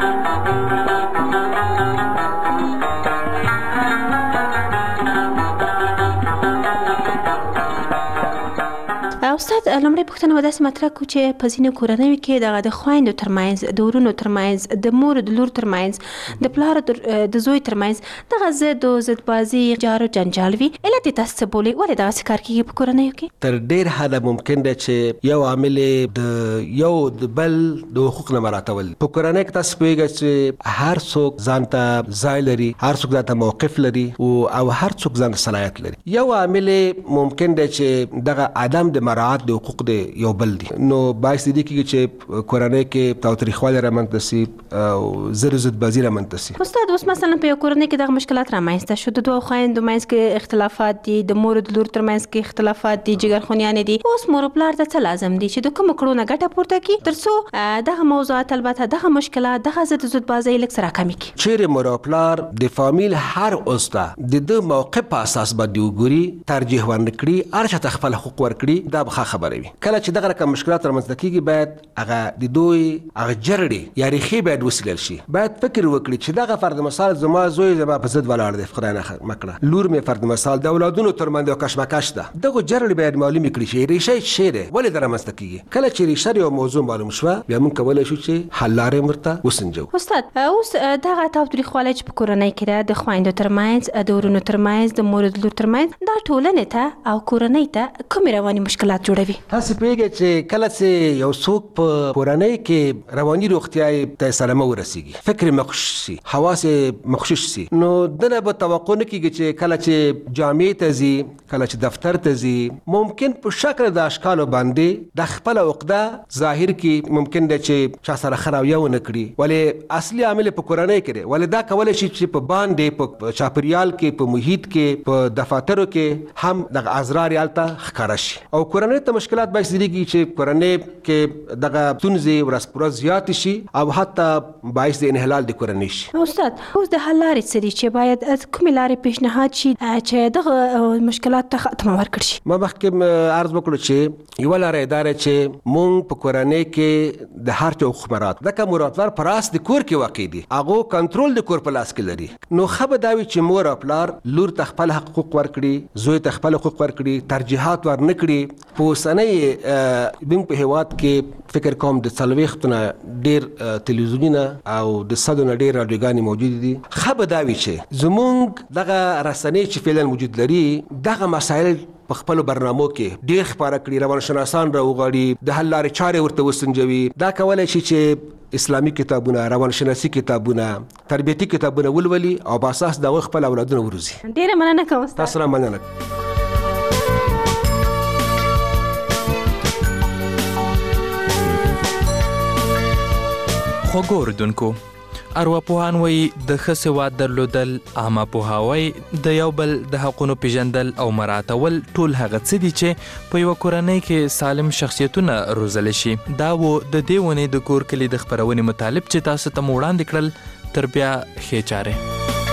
استاد، لومړی پوښتنه به داسې مطرح کړو چې په ځینو کورنیو کې دغه د خویندو ترمنځ، د ورونو ترمنځ، د مور د لور ترمنځ، د پلار د زوی ترمنځ دغه ضد او ضدبازي، جار او جنجال وي. علت یې تاسو څه بولئ؟ ولې دغسې کار کېږي په کورنیو کې؟ تر ډېر حده ممکن ده چې یو عامل د یو د بل د حقوق نه مراعاتول. په کورنۍ کې تاسو پوهېږئ چې هر څوک ځان ته ځای لري، هر څوک ځان ته موقف لري او هر څوک ځان ته صلاحیت لري. یو عامل ممکن ده چې دغه عدم د مراعات د حقوق د یو بل دي، نو باعث دې کېږي چې کورنۍ کې تاوتریخوالی رامنځته سي او ضد ضدبازي رامنځته سي. استاد، اوس مثلا په یو کورنۍ کې دغه مشکلات رامنځته شو، د دوو خویندو منځ کې اختلافات دي، د مور د لور ترمنځ کې اختلافات دي، جګرخونیانې دي. اوس مور پلار ته څه لازم دي چې د کومو کړو نه ګټه پورته کړي تر څو دغه موضوعات، البته دغه مشکلات، دغه ضد ضدبازي لږ څه راکمې کړي؟ چیرې مور او پلار د فامیل هر عضو د ده موقف په اساس باندې وګوري، ترجیح ورنکړي، هر چا ته خپل حقوق ورکړي، دا به ښه خبره وي. کله چې دغه رقم مشکلات رامنځته کېږي باید هغه د دوی هغه جرړې یا ریښې باید وڅېړل شي. باید فکر وکړي چې دغه فرد مثال زما زوی زما په ضد ولاړ دی، خدای نه مه کړه، لور مې فرد مثال د اولادونو ترمنځ یو کشمکش ده. دغه جرړې باید معلومې کړي چې ریښه یې څه دی، ولې دا رامنځته کېږي. کله چې ریښه یو موضوع معلوم شوه، بیا موږ کولی شو چې حل لارې یې ورته وسنجوو. استاد، اوس دغه تاوتریخوالی چې په کورنۍ کې ده، د خویندو ترمنځ، د ورونو ترمنځ، د مور د لور ترمنځ، دا ټولنې ته او کورنۍ ته کومې رواني مشکلات جوړوي؟ کړي؟ تاسو پیږئ چې کله چې یو څوک په کورنۍ کې رواني روغتیا ته سلامه ورسیږي، فکر مخشوش شي، حواس مخشوش شي، نو دنه به توقع نه کیږي چې کله چې جامع ته ځي، کله چې دفتر ته ځي، ممکن په شکل د اشکالو باندې د خپل عقده ظاهر کی ممکن ده چې چا سره خراویه ونه کړي، ولې اصلي عامل په کورنۍ کې دی، ولې دا کولای شي چې په باندې په چاپریال کې، په محیط کې، په دفاترو کې هم د ازرار یالته ښکارا شي او کورنۍ ته مشکلات باعث کیږي چې کورنۍ کې دغه ستونزې ورځ پر ورځ زیات شي او حتی باعث د انحلال د کورنۍ شي. استاد اوس د حل لارې څه دي چې باید کومې لارې پیشنهاد شي چې دغه مشکلات ته ختمه ورکړي شي؟ ما مخکې عرض وکړو چې یوه لاره دا ده چې مونږ په کورنۍ کې د هر چا حکومرات ځکه مراتور په راس د کور کې واقع دي، هغو کنټرول د کور په لاس کې لري، نو ښه به دا وي چې مور او پلار لور ته خپل حقوق ورکړي، زوی ته خپل حقوق ورکړي، ترجیحات ور نه کړي. په اوسنۍ زموږ په هېواد کې فکر کوم د څلوېښتو نه ډېر تلویزیونونه او د صدو نه ډېر راډیوګانې موجودې دي. ښه به دا وي چې زموږ دغه رسنۍ چې فعلا وجود لري دغه مسایل په خپل برنامو کې ډېر خپاره کړي، روانشناسان راوغواړي، د حل لارې چارې ورته وسنجوي. دا کولی شي چې اسلامي کتابونه، روانشناسي کتابونه، تربیتي کتابونه ولولي او په اساس د هغوی خپل اولادونه وروزي. ډېره مننه کوم استاد. تاسو نه مننه. خوږو اورېدونکو، ارواپوهان وایي د ښه سواد درلودل، عامه پوهاوی، د یو بل د حقونو پیژندل او مراعاتول ټول هغه څه دي چې په یوه کورنۍ کې سالم شخصیتونه روزلی شي. دا و د دې ونې د کور کلي د خپرونې مطالب چې تاسو ته مو وړاندې کړل. تر بیا ښې چارې.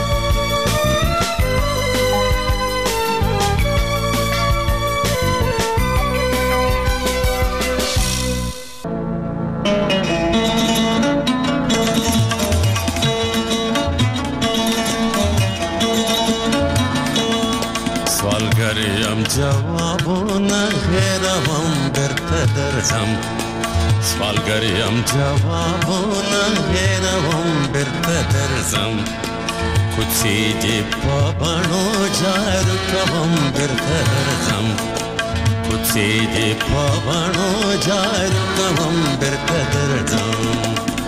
جوابونه هېروم درته درځم، سوالګر یم جوابونه هېروم درته درځم، کوڅې دې په بڼو جارو کوم درته درځم، کوڅې دې په بڼو جارو کوم درته درځم.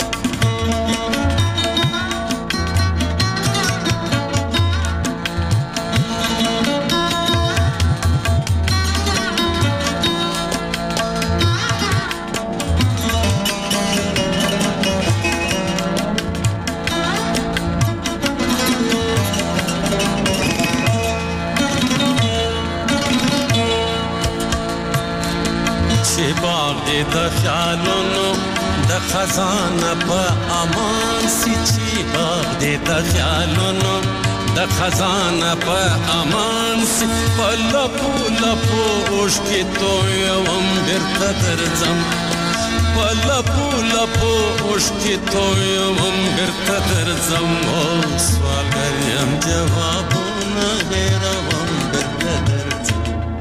د خیالونو د خزانه په امان سي، چې باغ دې د خیالونو د خزانه په امان سي، په لپو لپو اوښکې تویوم بیرته درځم، په لپو لپو اوښکې تویوم بیرته درځم. او سوالګر یم جوابونه هېروم بیرته درځم.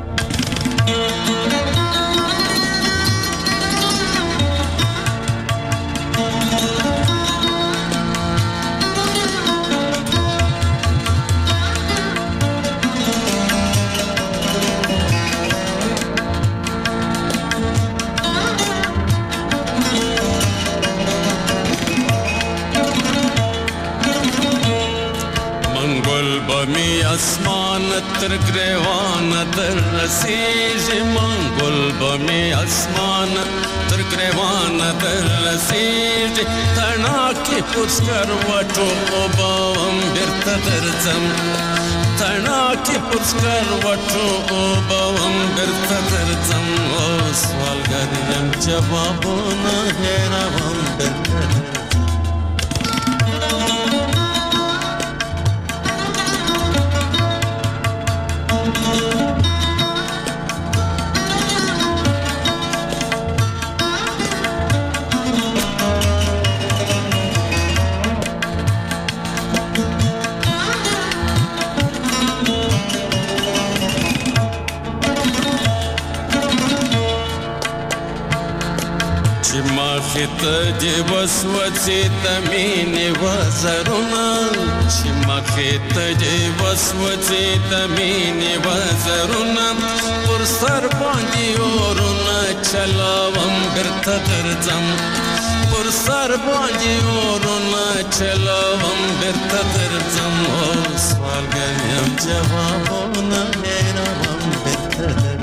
بمی اسمان تر گریوان در رسیږي، منګل بمی اسمان تر گریوان در رسیږي، تڼاکې پر سکروټو اوبه بیرته درځم، تڼاکې پر سکروټو اوبه بیرته درځم. او سوالګر یم جوابونه هېروم بیرته درځم. خط دی وسوځي د مینې وزرونه، چې مخ مخې ته دې وسوځې د مینې وزرونه پر سر باندې اورونه چلاوم بیرته درځم پر سر باندې اورونه چلاوم بیرته درځم او سوالګر یم جوابونه هېروم بیرته درځم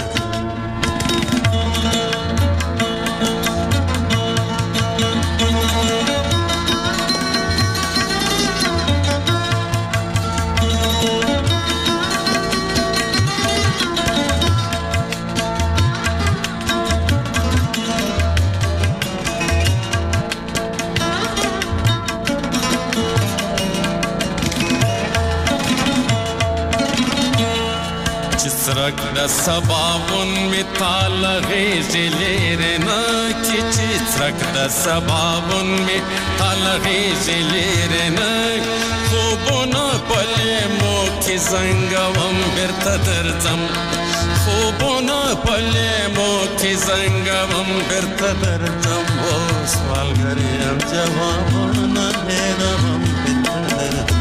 څرک د سباون می تال غیزی لیرنا کی چی څرک د سباون می تال غیزی لیرنا خوبونه پلمو کی زنګوم بیرته درځم خوبونه پلمو کی زنګوم بیرته درځم او سوالګر یم جوابونه هېروم بیرته درځم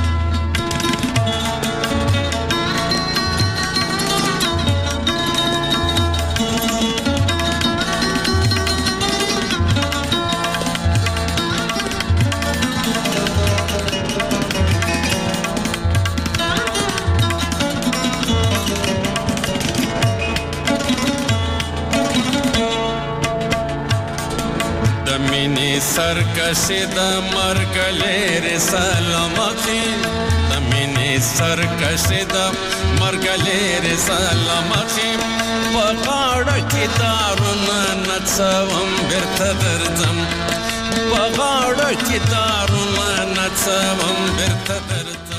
سرکشی د مرګ لري سلامتی د مینې سرکشی د مرګ لري سلامتی په غاړه کې دارونه نڅوم بیرته درځم په غاړه کې دارونه نڅوم بیرته درځم